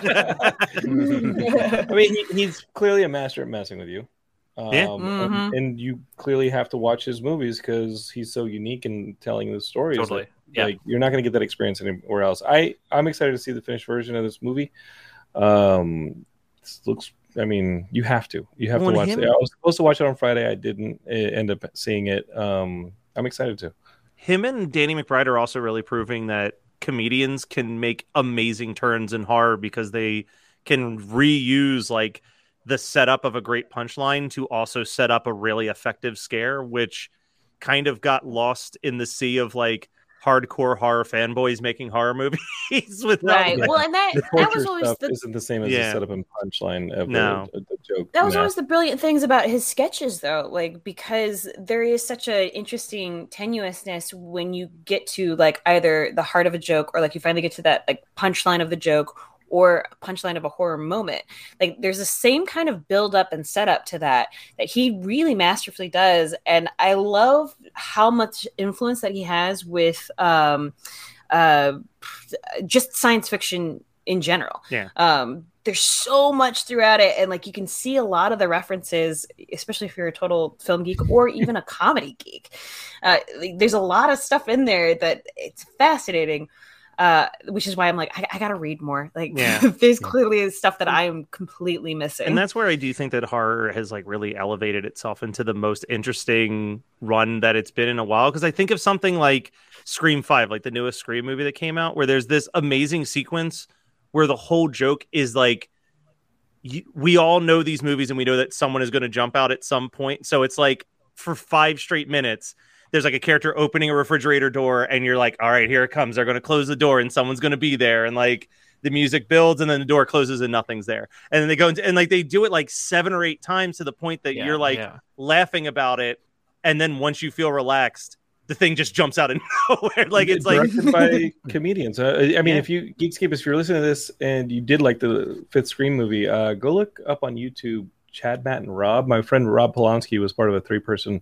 that. I mean, he, he's clearly a master at messing with you. Um, yeah. Mm-hmm. and, and you clearly have to watch his movies because he's so unique in telling the stories. Totally. Like, yeah. like you're not going to get that experience anywhere else. I I'm excited to see the finished version of this movie. Um, this looks. I mean, you have to. You have well, to watch him, it. I was supposed to watch it on Friday. I didn't uh, end up seeing it. Um, I'm excited to. Him and Danny McBride are also really proving that comedians can make amazing turns in horror because they can reuse like the setup of a great punchline to also set up a really effective scare, which kind of got lost in the sea of like hardcore horror fanboys making horror movies with right. Well, and that, that was always the... isn't the same as yeah. the setup and punchline of no. the, the joke. That was always the brilliant things about his sketches, though, like because there is such an interesting tenuousness when you get to like either the heart of a joke or like you finally get to that like punchline of the joke or a punchline of a horror moment. Like there's the same kind of build up and setup to that that he really masterfully does. And I love how much influence that he has with um, uh, just science fiction in general. Yeah. Um, there's so much throughout it. And like, you can see a lot of the references, especially if you're a total film geek or even a comedy geek. Uh, like, there's a lot of stuff in there that it's fascinating. Uh, which is why I'm like, I, I gotta read more. Like, yeah. there's clearly stuff that I am completely missing. And that's where I do think that horror has like really elevated itself into the most interesting run that it's been in a while. Because I think of something like Scream five, like the newest Scream movie that came out, where there's this amazing sequence where the whole joke is like, you, we all know these movies and we know that someone is going to jump out at some point. So it's like for five straight minutes, there's like a character opening a refrigerator door and you're like, all right, here it comes. They're going to close the door and someone's going to be there. And like the music builds and then the door closes and nothing's there. And then they go into, and like they do it like seven or eight times to the point that yeah, you're like yeah. laughing about it. And then once you feel relaxed, the thing just jumps out of nowhere. Like it's, it's like by comedians. Uh, I mean, yeah. if you Geekscape, if you're listening to this and you did like the fifth Scream movie, uh, go look up on YouTube, Chad, Matt, and Rob. My friend Rob Polanski was part of a three person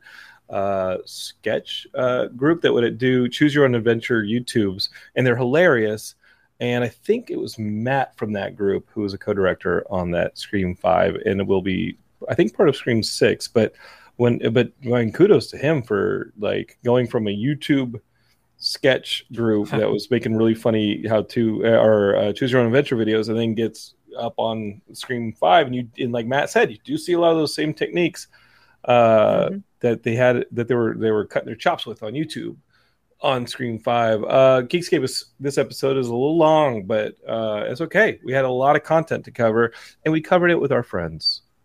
uh sketch uh group that would do choose your own adventure YouTubes, and they're hilarious. And I think it was Matt from that group who was a co-director on that Scream five, and it will be I think part of Scream six. But when but when kudos to him for like going from a YouTube sketch group that was making really funny how to or uh, choose your own adventure videos, and then gets up on Scream five, and you and like Matt said, you do see a lot of those same techniques uh mm-hmm. that they had that they were they were cutting their chops with on YouTube on Scream five. uh Geekscape is, this episode is a little long, but uh it's okay. We had a lot of content to cover, and we covered it with our friends.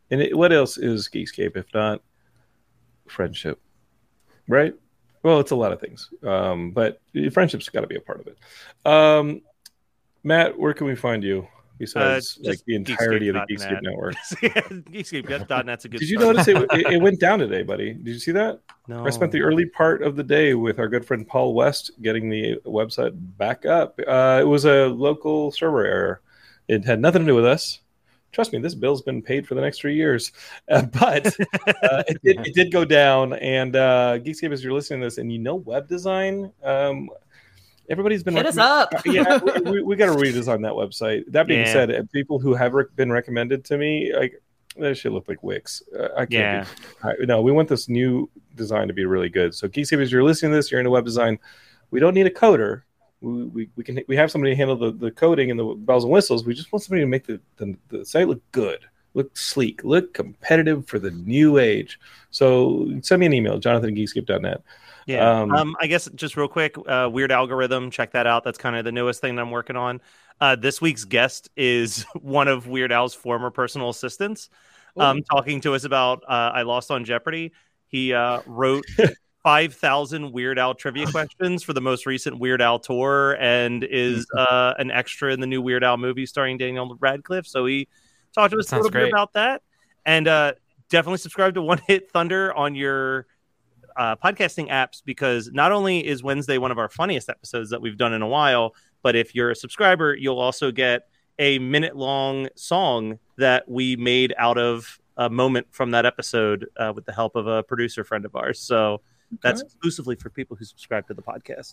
And it, what else is Geekscape if not friendship, right? Well, it's a lot of things, um, but friendship's got to be a part of it. Um, Matt, where can we find you besides uh, like the entirety of the Geekscape network? Geekscape dot net's a good. Did you start. notice it, it? It went down today, buddy. Did you see that? No. I spent the early part of the day with our good friend Paul West getting the website back up. Uh, it was a local server error. It had nothing to do with us. Trust me, this bill's been paid for the next three years. Uh, but uh, it, did, it did go down. And uh, Geekscape, as you're listening to this, and you know web design, um, everybody's been... Hit us up! yeah, we, we, we got to redesign that website. That being yeah. said, people who have rec- been recommended to me, like, that shit look like Wix. Uh, I can't yeah. Be, I, no, we want this new design to be really good. So Geekscape, as you're listening to this, you're into web design, we don't need a coder. We, we we can we have somebody handle the, the coding and the bells and whistles. We just want somebody to make the, the, the site look good, look sleek, look competitive for the new age. So send me an email, jonathan at geekscape dot net. Yeah. Um, um, I guess just real quick, uh, Weird Algorithm, check that out. That's kind of the newest thing that I'm working on. Uh, this week's guest is one of Weird Al's former personal assistants, um, talking to us about uh, I Lost on Jeopardy. He uh, wrote five thousand Weird Al trivia questions for the most recent Weird Al tour and is uh, an extra in the new Weird Al movie starring Daniel Radcliffe. So he talked to us a little great. bit about that. And uh, definitely subscribe to One Hit Thunder on your uh, podcasting apps, because not only is Wednesday one of our funniest episodes that we've done in a while, but if you're a subscriber, you'll also get a minute-long song that we made out of a moment from that episode uh, with the help of a producer friend of ours. So that's okay. exclusively for people who subscribe to the podcast.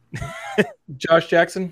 Josh Jackson.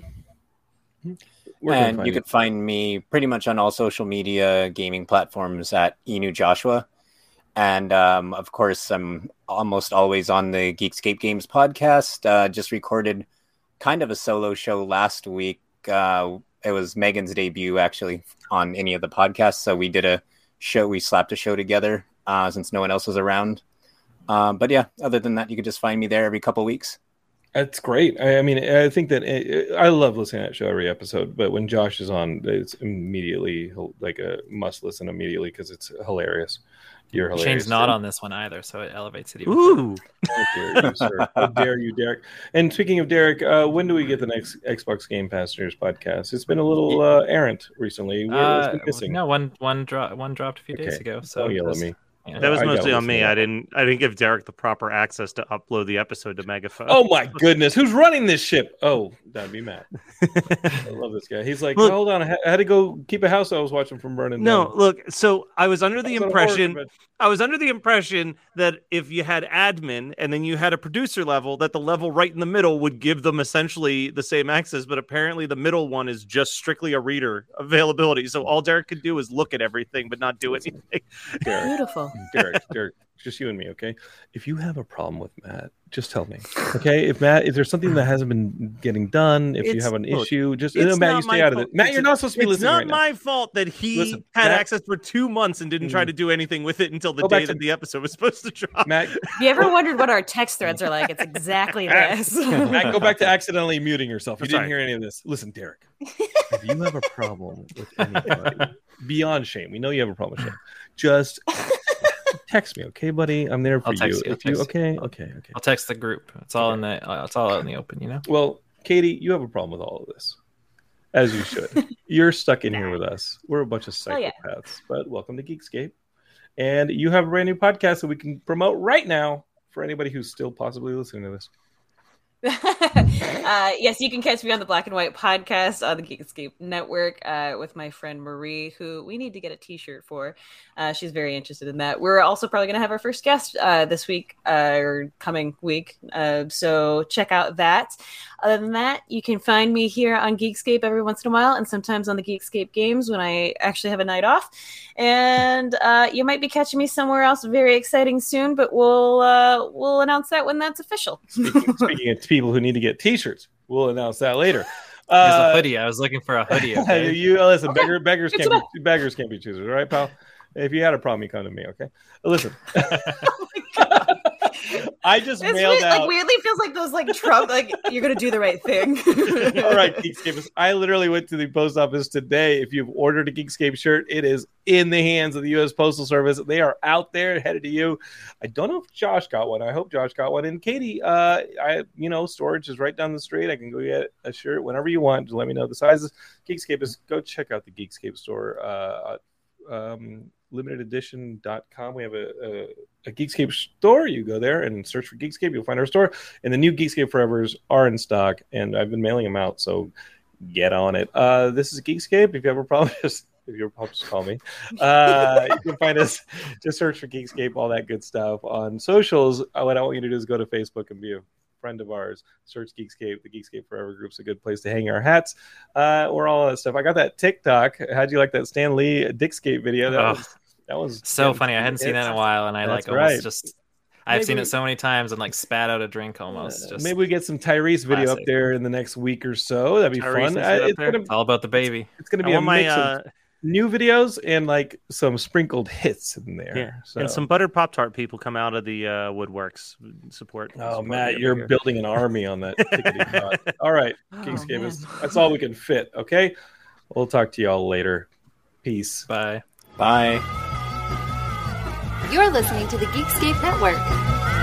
And you, you can find me pretty much on all social media gaming platforms at Inu Joshua. And um, of course, I'm almost always on the Geekscape Games podcast. Uh, just recorded kind of a solo show last week. Uh, it was Megan's debut, actually, on any of the podcasts. So we did a show. We slapped a show together uh, since no one else was around. Um, but yeah, other than that, you can just find me there every couple weeks. That's great. I, I mean, I think that it, I love listening to that show every episode, but when Josh is on, it's immediately like a must listen immediately because it's hilarious. You're hilarious. Shane's not on this one either, so it elevates it even. Ooh! How dare you, sir? How dare you, Derek? And speaking of Derek, uh, when do we get the next Xbox Game Passengers podcast? It's been a little uh, errant recently. Uh, it's been missing. No, one one dro- one dropped a few days okay. ago. So don't yell at me. Yeah. That was I mostly on me. I didn't. I didn't give Derek the proper access to upload the episode to Megaphone. Oh my goodness, who's running this ship? Oh, that'd be Matt. I love this guy. He's like, look, hold on, I had to go keep a house I was watching from burning. No, down. Look. So I was under the That's impression. Horror, but... I was under the impression that if you had admin and then you had a producer level, that the level right in the middle would give them essentially the same access. But apparently, the middle one is just strictly a reader availability. So all Derek could do is look at everything, but not do anything. Derek, Beautiful, Derek, Derek. Just you and me, okay? If you have a problem with Matt, just tell me, okay? If Matt, if there's something that hasn't been getting done, if it's, you have an look, issue, just you know, Matt, you stay out fault. of it. Matt, it's you're not supposed to be it's listening. It's right not now. my fault that he Listen, had Matt, access for two months and didn't try to do anything with it until the Go day to, that the episode was supposed to drop. Matt, have you ever wondered what our text threads are like? It's exactly this. Matt, go back to accidentally muting yourself. You I'm didn't sorry. hear any of this. Listen, Derek, if you have a problem with anybody beyond shame, we know you have a problem with shame. Just text me, okay, buddy? I'm there for I'll you. text you. If you I'll okay, okay, okay. I'll text the group. It's all in the. Uh, it's all out in the open, you know. Well, Katie, you have a problem with all of this, as you should. You're stuck in here with us. We're a bunch of psychopaths, oh, yeah. but welcome to Geekscape. And you have a brand new podcast that we can promote right now for anybody who's still possibly listening to this. uh, yes, you can catch me on the Black and White podcast on the Geekscape Network uh, with my friend Marie, who we need to get a t-shirt for. Uh, she's very interested in that. We're also probably going to have our first guest uh, this week uh, or coming week. Uh, so check out that. Other than that, you can find me here on Geekscape every once in a while and sometimes on the Geekscape Games when I actually have a night off. And uh, you might be catching me somewhere else very exciting soon, but we'll uh, we'll announce that when that's official. Speaking, speaking of people who need to get t-shirts, we'll announce that later. There's Uh, a hoodie. I was looking for a hoodie. Okay? you listen, Okay. beggar, beggars Good can't be beggars can't be choosers, all right, pal? If you had a problem, you come to me, okay? Listen. I just It's mailed weird, out. like weirdly feels like those like Trump like you're gonna do the right thing. All right, Geekscape. I literally went to the post office today. If you've ordered a Geekscape shirt, it is in the hands of the U S Postal Service. They are out there headed to you. I don't know if Josh got one. I hope Josh got one. And Katie, uh, I you know, storage is right down the street. I can go get a shirt whenever you want. Just let me know the sizes. Geekscape is go check out the Geekscape store. Uh, um, limited edition dot com. We have a, a, a Geekscape store. You go there and search for Geekscape. You'll find our store. And the new Geekscape Forevers are in stock, and I've been mailing them out. So get on it. Uh, this is Geekscape. If you have a problem, just if you have a problem, just call me. Uh, you can find us. Just search for Geekscape, all that good stuff on socials. Uh, what I want you to do is go to Facebook and be a friend of ours. Search Geekscape. The Geekscape Forever group's a good place to hang our hats uh, or all that stuff. I got that TikTok. How'd you like that Stan Lee Dickscape video? That Oh. was That was So good. funny. I hadn't seen that in a while, and I That's like almost right. just. I've Maybe seen we- it so many times and like spat out a drink almost. Uh, Just maybe we get some Tyrese video up classic. there in the next week or so. That'd be Tyrese fun. is Uh, up it's there? gonna it's all about the baby. it's gonna I be a want my mix uh, of new videos and like some sprinkled hits in there. yeah, So. and some buttered Pop Tart people come out of the uh, woodworks support. Oh, support Matt, me you're over here. building an army on that. tickety dot. All right, Oh, Geekscape is man. that's all we can fit. Okay, we'll talk to y'all later. Peace. Bye. Bye. You're listening to the Geekscape Network.